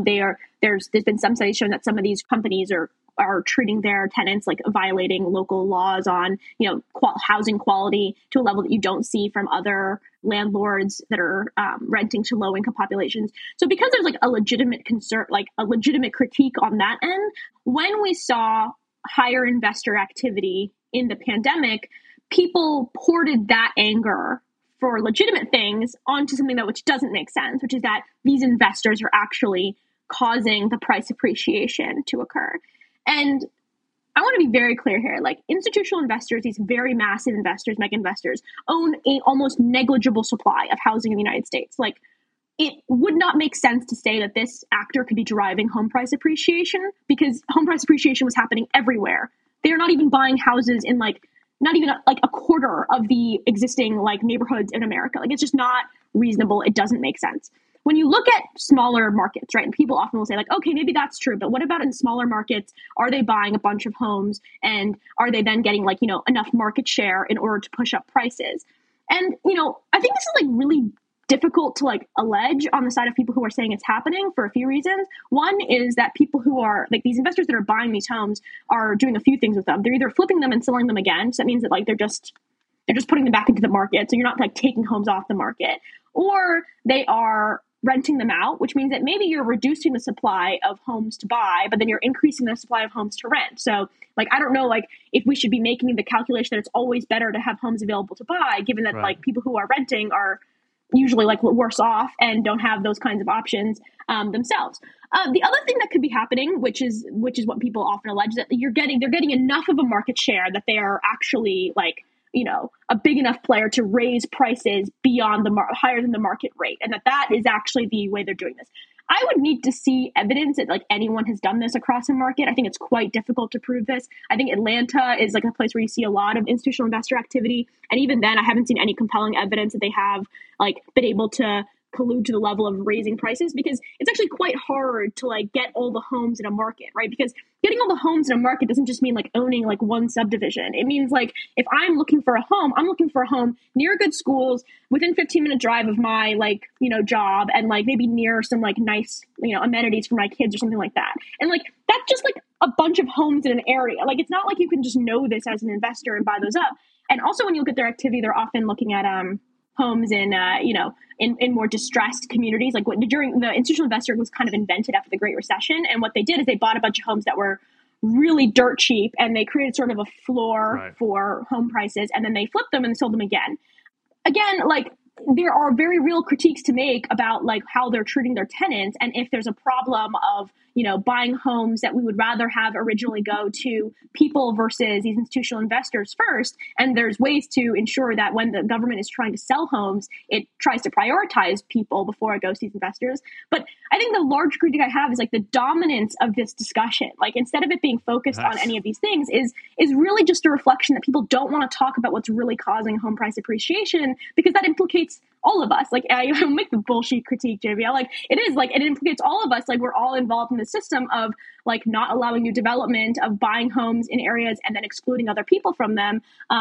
There's been some studies showing that some of these companies are treating their tenants like violating local laws on, housing quality to a level that you don't see from other landlords that are renting to low income populations. So because there's like a legitimate concern, like a legitimate critique on that end, when we saw higher investor activity in the pandemic, people ported that anger for legitimate things onto something which doesn't make sense, which is that these investors are actually causing the price appreciation to occur. And I want to be very clear here, like institutional investors, these very massive investors, mega investors, own a almost negligible supply of housing in the United States. Like it would not make sense to say that this actor could be driving home price appreciation because home price appreciation was happening everywhere. They're not even buying houses in not even a quarter of the existing like neighborhoods in America. Like it's just not reasonable. It doesn't make sense. When you look at smaller markets, right, and people often will say like, okay, maybe that's true, but what about in smaller markets? Are they buying a bunch of homes and are they then getting like, enough market share in order to push up prices? And, I think this is like really difficult to like allege on the side of people who are saying it's happening for a few reasons. One is that people who are like these investors that are buying these homes are doing a few things with them. They're either flipping them and selling them again. So that means that like they're just putting them back into the market. So you're not like taking homes off the market, or they are renting them out, which means that maybe you're reducing the supply of homes to buy, but then you're increasing the supply of homes to rent. So like, I don't know, like if we should be making the calculation that it's always better to have homes available to buy, given that like people who are renting are usually like worse off and don't have those kinds of options themselves. The other thing that could be happening, which is what people often allege, that they're getting enough of a market share that they are actually like, a big enough player to raise prices beyond higher than the market rate. And that is actually the way they're doing this. I would need to see evidence that like anyone has done this across a market. I think it's quite difficult to prove this. I think Atlanta is like a place where you see a lot of institutional investor activity. And even then I haven't seen any compelling evidence that they have like been able to collude to the level of raising prices, because it's actually quite hard to like get all the homes in a market, right? Because getting all the homes in a market doesn't just mean like owning like one subdivision. It means like if I'm looking for a home, I'm looking for a home near good schools, within 15-minute drive of my like, job, and like maybe near some like nice, amenities for my kids or something like that. And like, that's just like a bunch of homes in an area. Like, it's not like you can just know this as an investor and buy those up. And also when you look at their activity, they're often looking at, homes in, in more distressed communities. Like during the institutional investor was kind of invented after the Great Recession. And what they did is they bought a bunch of homes that were really dirt cheap, and they created sort of a floor for home prices, and then they flipped them and sold them again. Again, like there are very real critiques to make about like how they're treating their tenants, and if there's a problem of buying homes that we would rather have originally go to people versus these institutional investors first. And there's ways to ensure that when the government is trying to sell homes, it tries to prioritize people before it goes to these investors. But I think the large critique I have is like the dominance of this discussion. Like instead of it being focused on any of these things is really just a reflection that people don't want to talk about what's really causing home price appreciation, because that implicates all of us. Like I make the bullshit critique, JVL. Like it is like it implicates all of us. Like we're all involved in the system of like not allowing new development, of buying homes in areas and then excluding other people from them.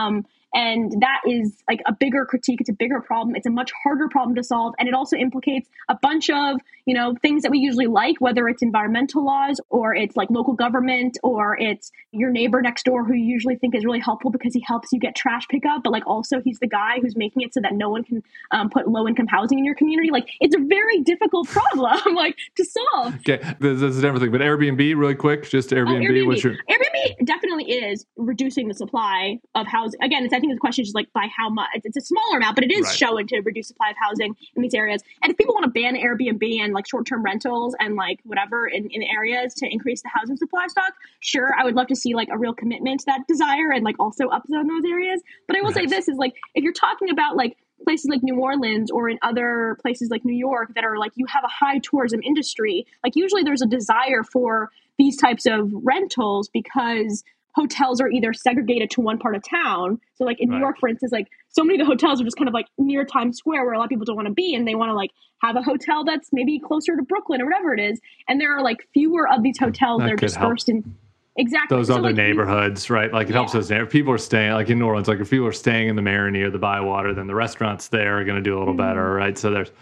And that is like a bigger critique. It's a bigger problem. It's a much harder problem to solve. And it also implicates a bunch of, things that we usually like, whether it's environmental laws or it's like local government or it's your neighbor next door who you usually think is really helpful because he helps you get trash pickup. But like also he's the guy who's making it so that no one can put low income housing in your community. Like it's a very difficult problem like to solve. Okay, this is everything. But Airbnb, really quick, just Airbnb. Airbnb definitely is reducing the supply of housing. Again, I think the question is like by how much. It's a smaller amount, but it is showing to reduce supply of housing in these areas. And if people want to ban Airbnb and like short-term rentals and like whatever in areas to increase the housing supply stock, sure, I would love to see like a real commitment to that desire and like also upzone those areas. But I will say this is like, if you're talking about like places like New Orleans or in other places like New York that are like, you have a high tourism industry, like usually there's a desire for these types of rentals because hotels are either segregated to one part of town. So like in New York, for instance, like so many of the hotels are just kind of like near Times Square where a lot of people don't want to be. And they want to like have a hotel that's maybe closer to Brooklyn or whatever it is. And there are like fewer of these hotels that are dispersed in those other neighborhoods, right? Like it helps us. If people are staying, like in New Orleans, like if people are staying in the Marigny or the Bywater, then the restaurants there are going to do a little better, right? So there's,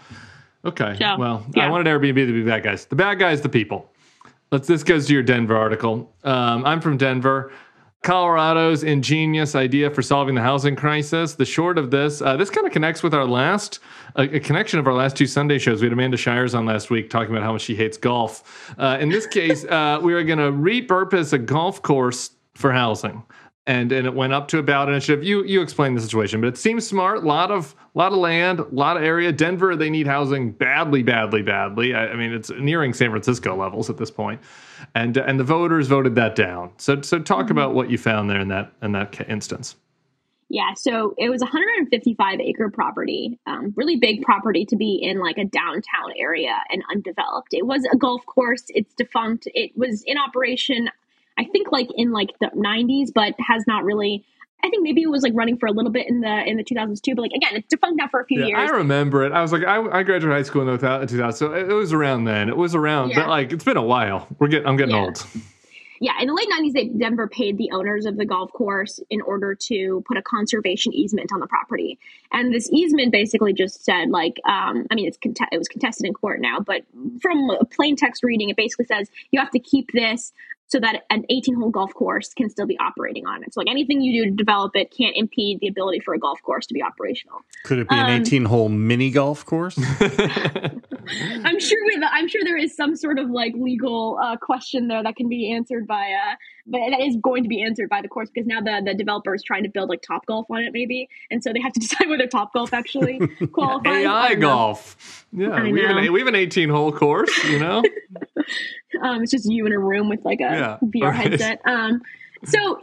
I wanted Airbnb to be bad guys. The bad guys, the people. This goes to your Denver article. I'm from Denver. Colorado's ingenious idea for solving the housing crisis. The short of this, this kind of connects with our last, a connection of our last two Sunday shows. We had Amanda Shires on last week talking about how much she hates golf. In this case, we are going to repurpose a golf course for housing. And it went up to a ballot initiative. You explained the situation, but it seems smart. A lot of land, a lot of area. Denver, they need housing badly. I mean, it's nearing San Francisco levels at this point. And the voters voted that down. So talk about what you found there in that instance. Yeah, so it was a 155-acre property, really big property to be in like a downtown area and undeveloped. It was a golf course. It's defunct. It was in operation, I think like in like the 90s, but has not really. I think maybe it was like running for a little bit in the 2000s too, but like again, it's defunct now for a few years. I remember it. I was like, I graduated high school in 2000, so it was around then. It was around, but like it's been a while. I'm getting old. Yeah, in the late 90s, Denver paid the owners of the golf course in order to put a conservation easement on the property. And this easement basically just said, like, it was contested in court now, but from a plain text reading, it basically says you have to keep this so that an 18-hole golf course can still be operating on it. So like anything you do to develop it can't impede the ability for a golf course to be operational. Could it be an 18-hole mini golf course? I'm sure there is some sort of like legal question there that can be answered by, but that is going to be answered by the courts because now the developer is trying to build like Topgolf on it maybe, and so they have to decide whether Topgolf actually qualifies. AI golf. Yeah, we have an 18-hole course. It's just you in a room with like a VR headset. So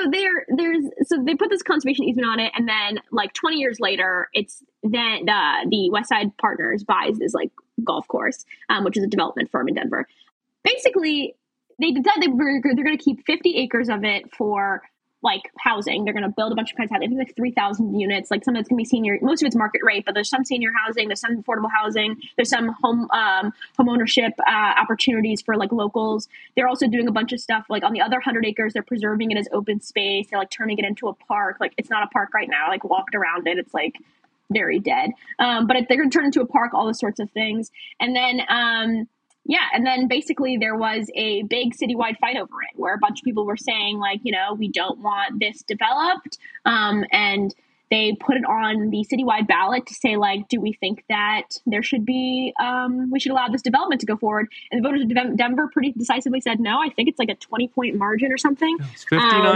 they put this conservation easement on it, and then like 20 years later, it's then the Westside Partners buys this like golf course, which is a development firm in Denver. Basically, they decided they're going to keep 50 acres of it for like housing. They're going to build a bunch of kinds of housing. I think like 3,000 units. Like some of it's going to be senior. Most of it's market rate, but there's some senior housing. There's some affordable housing. There's some home ownership opportunities for like locals. They're also doing a bunch of stuff like on the other 100 acres. They're preserving it as open space. They're like turning it into a park. Like it's not a park right now. Like walked around it, it's like very dead. But they're going to turn it into a park. All those sorts of things. And then. And then basically there was a big citywide fight over it where a bunch of people were saying like, we don't want this developed. And they put it on the citywide ballot to say, like, do we think that there should be, we should allow this development to go forward? And the voters of Denver pretty decisively said no. I think it's like a 20-point margin or something. It's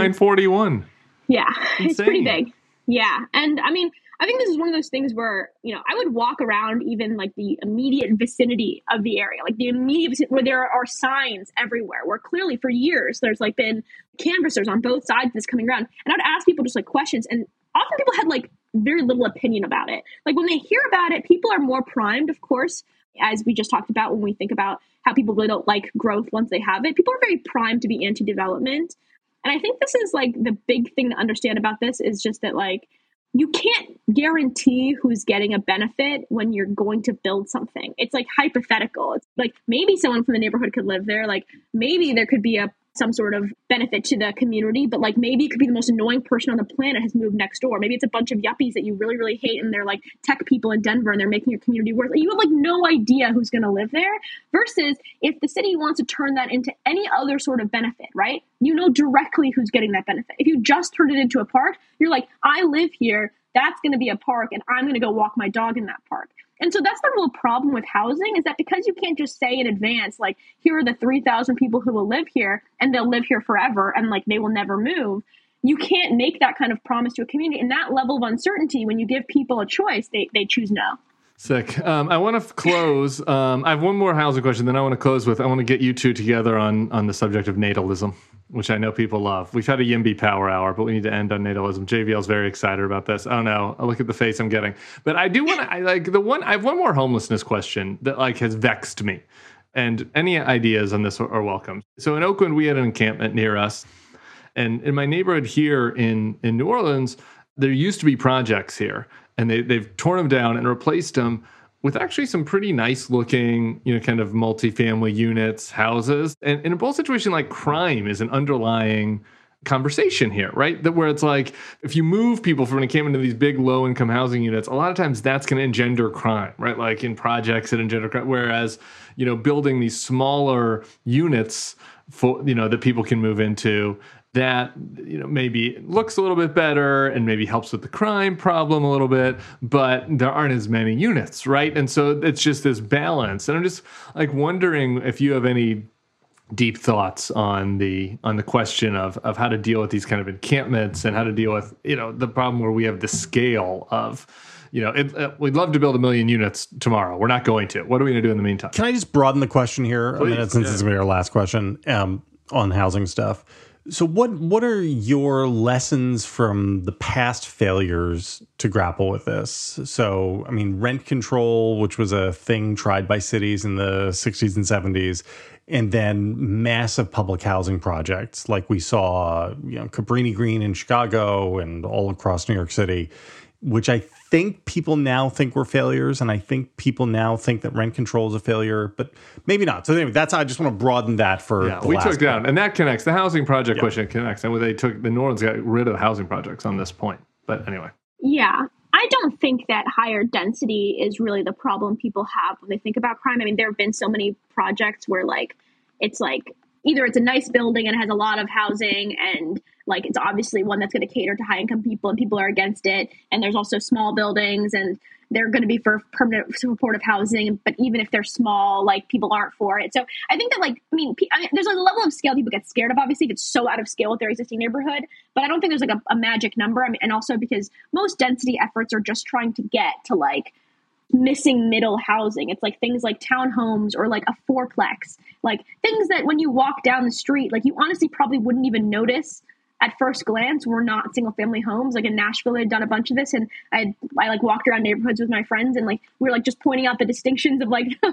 59-41. Yeah, Insane. It's pretty big. Yeah. And I mean, I think this is one of those things where, I would walk around even like the immediate vicinity of the area, like the immediate vicinity where there are signs everywhere, where clearly for years there's like been canvassers on both sides of this coming around. And I'd ask people just like questions, and often people had like very little opinion about it. Like when they hear about it, people are more primed, of course, as we just talked about when we think about how people really don't like growth once they have it. People are very primed to be anti-development. And I think this is like the big thing to understand about this is just that like you can't guarantee who's getting a benefit when you're going to build something. It's like hypothetical. It's like maybe someone from the neighborhood could live there. Like maybe there could be some sort of benefit to the community, but like maybe it could be the most annoying person on the planet has moved next door. Maybe it's a bunch of yuppies that you really, really hate, and they're like tech people in Denver and they're making your community worse. You have like no idea who's going to live there, versus if the city wants to turn that into any other sort of benefit, right? You know directly who's getting that benefit. If you just turned it into a park, you're like, I live here, that's going to be a park, and I'm going to go walk my dog in that park. And so that's the real problem with housing, is that because you can't just say in advance, like, here are the 3,000 people who will live here and they'll live here forever and like they will never move. You can't make that kind of promise to a community. And that level of uncertainty, when you give people a choice, they choose no. Sick. I want to close. I have one more housing question, then I want to close with, I want to get you two together on the subject of natalism, which I know people love. We've had a YIMBY power hour, but we need to end on natalism. JVL's very excited about this. I don't know. I look at the face I'm getting. But I do want to, I have one more homelessness question that like has vexed me. And any ideas on this are welcome. So in Oakland, we had an encampment near us. And in my neighborhood here in New Orleans, there used to be projects here. And they've torn them down and replaced them with actually some pretty nice looking, kind of multifamily units, houses. And in a both situation, like crime is an underlying conversation here, right? That where it's like, if you move people from when it came into these big low income housing units, a lot of times that's going to engender crime, right? Like in projects that engender crime. Whereas, building these smaller units for, that people can move into, that maybe looks a little bit better and maybe helps with the crime problem a little bit, but there aren't as many units, right? And so it's just this balance. And I'm just like wondering if you have any deep thoughts on the question of how to deal with these kind of encampments and how to deal with the problem where we have the scale of we'd love to build 1 million units tomorrow. We're not going to. What are we going to do in the meantime? Can I just broaden the question here Please, a minute, since it's going to be our last question on housing stuff? So what are your lessons from the past failures to grapple with this? So, I mean, rent control, which was a thing tried by cities in the 60s and 70s, and then massive public housing projects like we saw, Cabrini Green in Chicago and all across New York City, which I think people now think were failures, and I think people now think that rent control is a failure, but maybe not. So anyway, I just want to broaden that for the we last took down, point. and that connects. The housing project question connects, and the New Orleans got rid of the housing projects on this point. But anyway. Yeah. I don't think that higher density is really the problem people have when they think about crime. I mean, there have been so many projects where it's either it's a nice building and it has a lot of housing, and like it's obviously one that's going to cater to high income people and people are against it. And there's also small buildings and they're going to be for permanent supportive housing. But even if they're small, like people aren't for it. So I think that there's a level of scale people get scared of, obviously, if it's so out of scale with their existing neighborhood. But I don't think there's a magic number. I mean, and also because most density efforts are just trying to get to missing middle housing. It's like things like townhomes or like a fourplex, like things that when you walk down the street, like you honestly probably wouldn't even notice at first glance were not single family homes. Like in Nashville, they'd done a bunch of this, and I walked around neighborhoods with my friends, and we were just pointing out the distinctions of the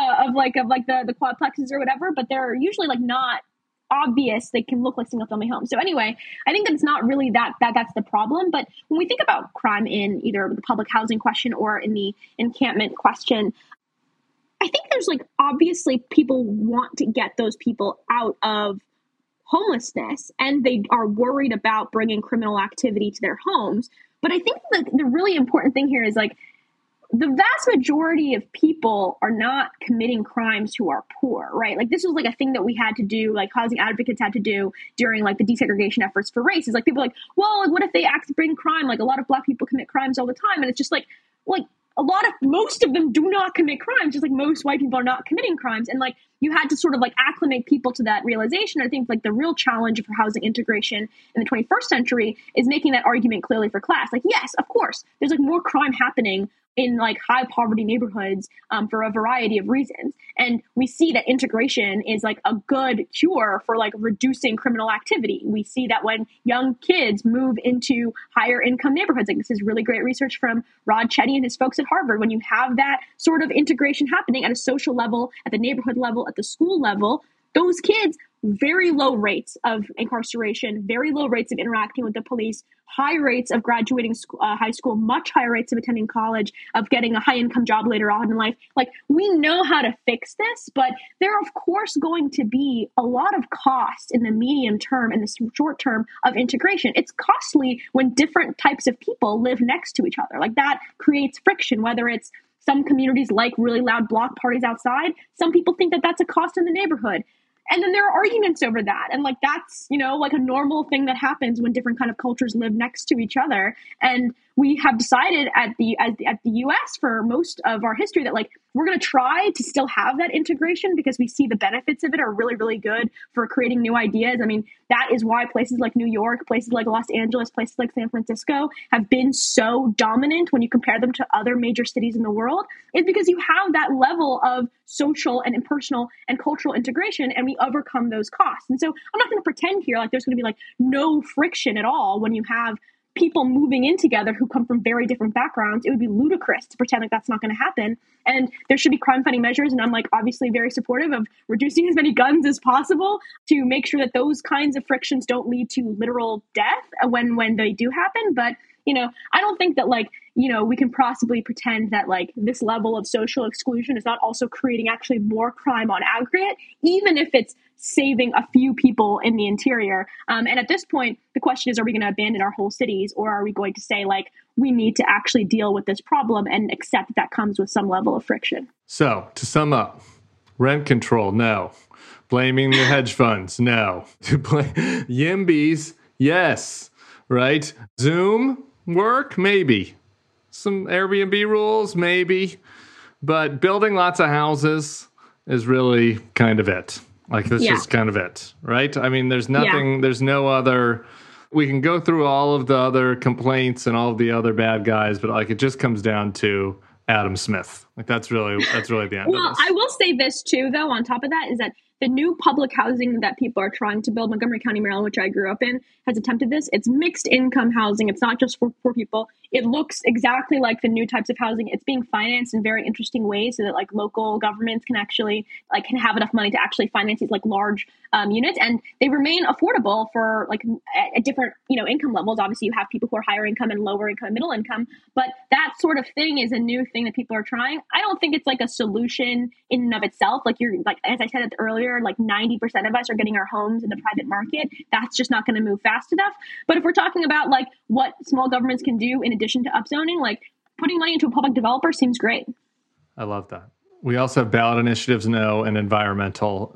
quadplexes or whatever, but they're usually not obvious. They can look like single family homes. So anyway, I think that it's not really that's the problem. But when we think about crime in either the public housing question or in the encampment question, I think there's obviously people want to get those people out of homelessness and they are worried about bringing criminal activity to their homes. But I think the really important thing here is the vast majority of people are not committing crimes who are poor, right? Like this was like a thing that we had to do, like housing advocates had to do during like the desegregation efforts for race. Is like people are like, well, what if they bring crime? Like a lot of Black people commit crimes all the time. And it's just like most of them do not commit crimes, just like most white people are not committing crimes. And like you had to sort of like acclimate people to that realization. I think like the real challenge for housing integration in the 21st century is making that argument clearly for class. Like, yes, of course, there's like more crime happening in like high poverty neighborhoods for a variety of reasons. And we see that integration is like a good cure for like reducing criminal activity. We see that when young kids move into higher income neighborhoods, like this is really great research from Rod Chetty and his folks at Harvard, when you have that sort of integration happening at a social level, at the neighborhood level, at the school level, those kids, very low rates of incarceration, very low rates of interacting with the police, high rates of graduating high school, much higher rates of attending college, of getting a high income job later on in life. Like we know how to fix this, but there are of course going to be a lot of costs in the medium term and the short term of integration. It's costly when different types of people live next to each other. Like that creates friction, whether it's some communities like really loud block parties outside. Some people think that that's a cost in the neighborhood. And then there are arguments over that. And like, that's, you know, like a normal thing that happens when different kind of cultures live next to each other. And we have decided at the US for most of our history that like, we're going to try to still have that integration because we see the benefits of it are really, really good for creating new ideas. I mean, that is why places like New York, places like Los Angeles, places like San Francisco have been so dominant when you compare them to other major cities in the world, is because you have that level of social and impersonal and cultural integration, and we overcome those costs. And so I'm not going to pretend here like there's going to be like no friction at all when you have people moving in together who come from very different backgrounds. It would be ludicrous to pretend like that's not going to happen. And there should be crime fighting measures. And I'm like obviously very supportive of reducing as many guns as possible to make sure that those kinds of frictions don't lead to literal death when they do happen. But, you know, I don't think that like, you know, we can possibly pretend that like this level of social exclusion is not also creating actually more crime on aggregate, even if it's saving a few people in the interior. And at this point, the question is, are we going to abandon our whole cities, or are we going to say like, we need to actually deal with this problem and accept that comes with some level of friction? So to sum up, rent control, no. Blaming the hedge funds, no. YIMBYs, yes. Right? Zoom work, maybe. Some Airbnb rules, maybe. But building lots of houses is really kind of it. Like, this is kind of it, right? I mean, there's nothing, there's no other, we can go through all of the other complaints and all of the other bad guys, but like, it just comes down to Adam Smith. Like, that's really the end of this. Well, I will say this too, though, on top of that, is that the new public housing that people are trying to build, Montgomery County, Maryland, which I grew up in, has attempted this. It's mixed income housing. It's not just for poor people. It looks exactly like the new types of housing. It's being financed in very interesting ways so that like local governments can actually like can have enough money to actually finance these like large units, and they remain affordable for like at different, you know, income levels. Obviously, you have people who are higher income and lower income, middle income, but that sort of thing is a new thing that people are trying. I don't think it's like a solution in and of itself. Like you're like, as I said earlier, like 90% of us are getting our homes in the private market. That's just not going to move fast enough. But if we're talking about like what small governments can do in addition to upzoning, like putting money into a public developer seems great. I love that. We also have ballot initiatives no and environmental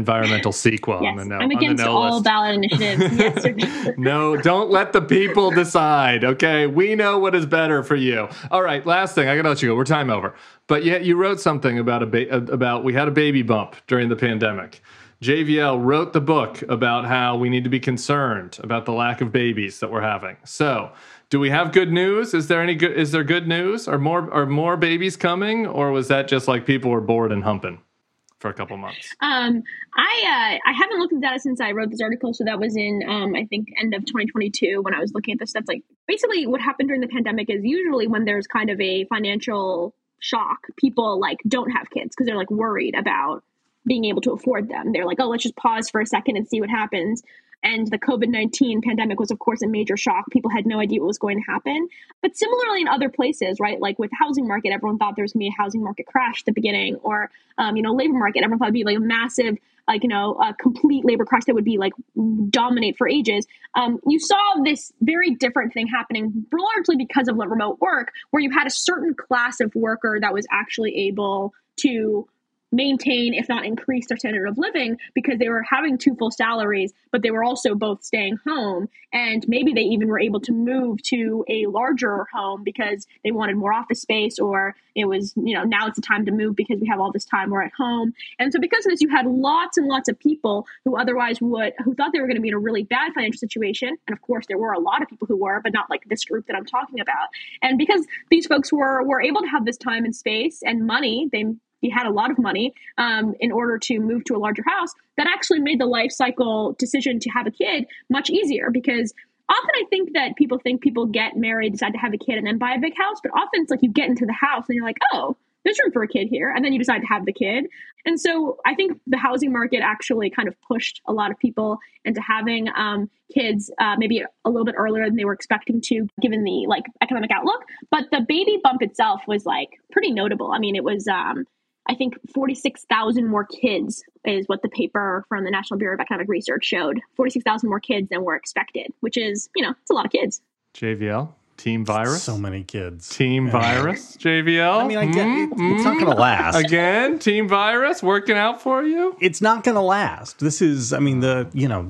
sequel yes, on the no. I'm against all list. Ballot initiatives. Yes, no, don't let the people decide. Okay, we know what is better for you. All right, last thing, I gotta let you go. We're time over. But yet you wrote something about about we had a baby bump during the pandemic. JVL wrote the book about how we need to be concerned about the lack of babies that we're having. So, do we have good news? Is there good news? Are more babies coming, or was that just like people were bored and humping for a couple months? I haven't looked at data since I wrote this article, so that was in I think end of 2022 when I was looking at this. That's like basically what happened during the pandemic is usually when there's kind of a financial shock, people like don't have kids because they're like worried about being able to afford them. They're like, oh, let's just pause for a second and see what happens. And the COVID-19 pandemic was, of course, a major shock. People had no idea what was going to happen. But similarly in other places, right, like with the housing market, everyone thought there was going to be a housing market crash at the beginning, or, labor market, everyone thought it'd be like a massive a complete labor crisis that would be like dominate for ages. You saw this very different thing happening largely because of remote work, where you had a certain class of worker that was actually able to maintain, if not increase, their standard of living because they were having 2 full salaries, but they were also both staying home. And maybe they even were able to move to a larger home because they wanted more office space, or it was, now it's the time to move because we have all this time, we're at home. And so because of this, you had lots and lots of people who otherwise who thought they were going to be in a really bad financial situation. And of course, there were a lot of people who were, but not like this group that I'm talking about. And because these folks were able to have this time and space and money, he had a lot of money in order to move to a larger house, that actually made the life cycle decision to have a kid much easier. Because often I think that people get married, decide to have a kid, and then buy a big house. But often it's like you get into the house and you're like, oh, there's room for a kid here. And then you decide to have the kid. And so I think the housing market actually kind of pushed a lot of people into having kids maybe a little bit earlier than they were expecting to, given the economic outlook. But the baby bump itself was pretty notable. I mean, it was I think 46,000 more kids is what the paper from the National Bureau of Economic Research showed. 46,000 more kids than were expected, which is, it's a lot of kids. JVL, Team Virus. So many kids. Team Virus, JVL. I mean, I get it's not going to last. Again, Team Virus working out for you? It's not going to last. This is, the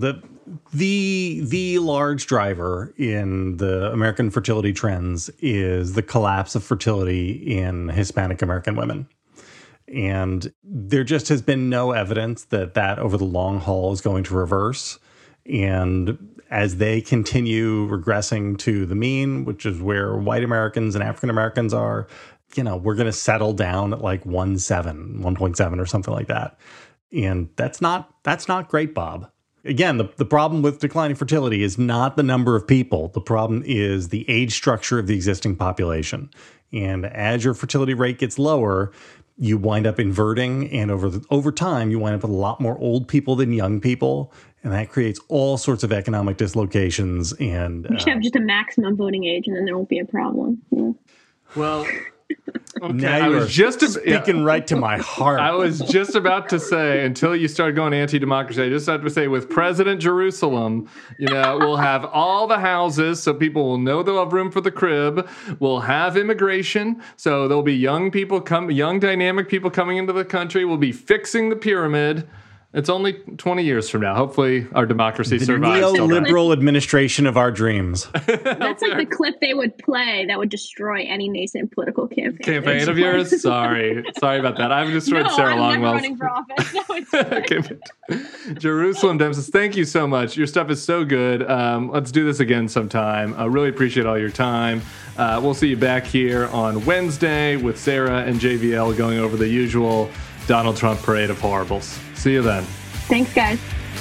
large driver in the American fertility trends is the collapse of fertility in Hispanic American women. And there just has been no evidence that over the long haul is going to reverse. And as they continue regressing to the mean, which is where white Americans and African Americans are, we're going to settle down at 1.7 or something like that. And that's not great, Bob. Again, the problem with declining fertility is not the number of people. The problem is the age structure of the existing population. And as your fertility rate gets lower, you wind up inverting, and over time, you wind up with a lot more old people than young people, and that creates all sorts of economic dislocations. And you should have just a maximum voting age, and then there won't be a problem. Yeah. Well, okay. Now you were speaking right to my heart. I was just about to say, until you started going anti-democracy, I just had to say, with President Jerusalem, we'll have all the houses so people will know they'll have room for the crib. We'll have immigration, so there'll be young dynamic people coming into the country. We'll be fixing the pyramid. It's only 20 years from now. Hopefully our democracy survives. The neoliberal administration of our dreams. That's like the clip they would play that would destroy any nascent political campaign of yours? Sorry about that. I've destroyed Sarah Longwell. I'm running for office. No, it's Jerusalem Dempsey, thank you so much. Your stuff is so good. Let's do this again sometime. I really appreciate all your time. We'll see you back here on Wednesday with Sarah and JVL going over the usual Donald Trump parade of horribles. See you then. Thanks, guys.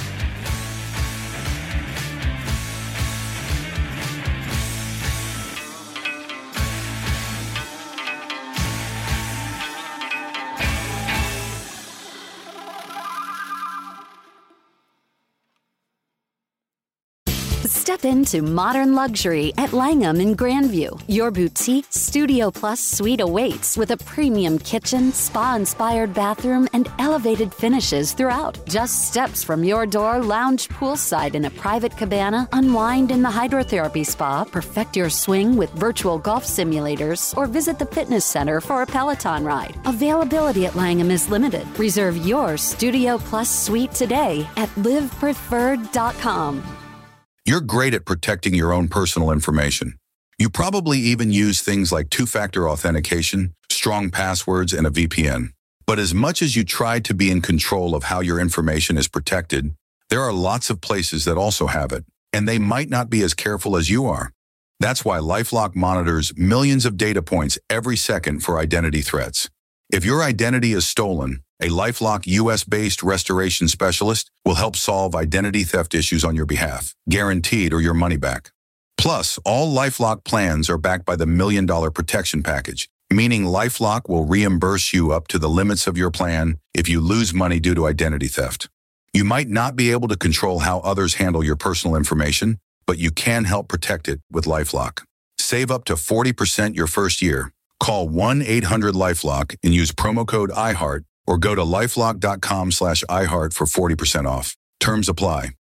Step into modern luxury at Langham in Grandview. Your boutique Studio Plus suite awaits with a premium kitchen, spa-inspired bathroom, and elevated finishes throughout. Just steps from your door, lounge poolside in a private cabana, unwind in the hydrotherapy spa, perfect your swing with virtual golf simulators, or visit the fitness center for a Peloton ride. Availability at Langham is limited. Reserve your Studio Plus suite today at livepreferred.com. You're great at protecting your own personal information. You probably even use things like two-factor authentication, strong passwords, and a VPN. But as much as you try to be in control of how your information is protected, there are lots of places that also have it, and they might not be as careful as you are. That's why LifeLock monitors millions of data points every second for identity threats. If your identity is stolen, a LifeLock US-based restoration specialist will help solve identity theft issues on your behalf, guaranteed or your money back. Plus, all LifeLock plans are backed by the $1 Million Protection Package, meaning LifeLock will reimburse you up to the limits of your plan if you lose money due to identity theft. You might not be able to control how others handle your personal information, but you can help protect it with LifeLock. Save up to 40% your first year. Call 1-800-LifeLock and use promo code iHeart, or go to lifelock.com/iHeart for 40% off. Terms apply.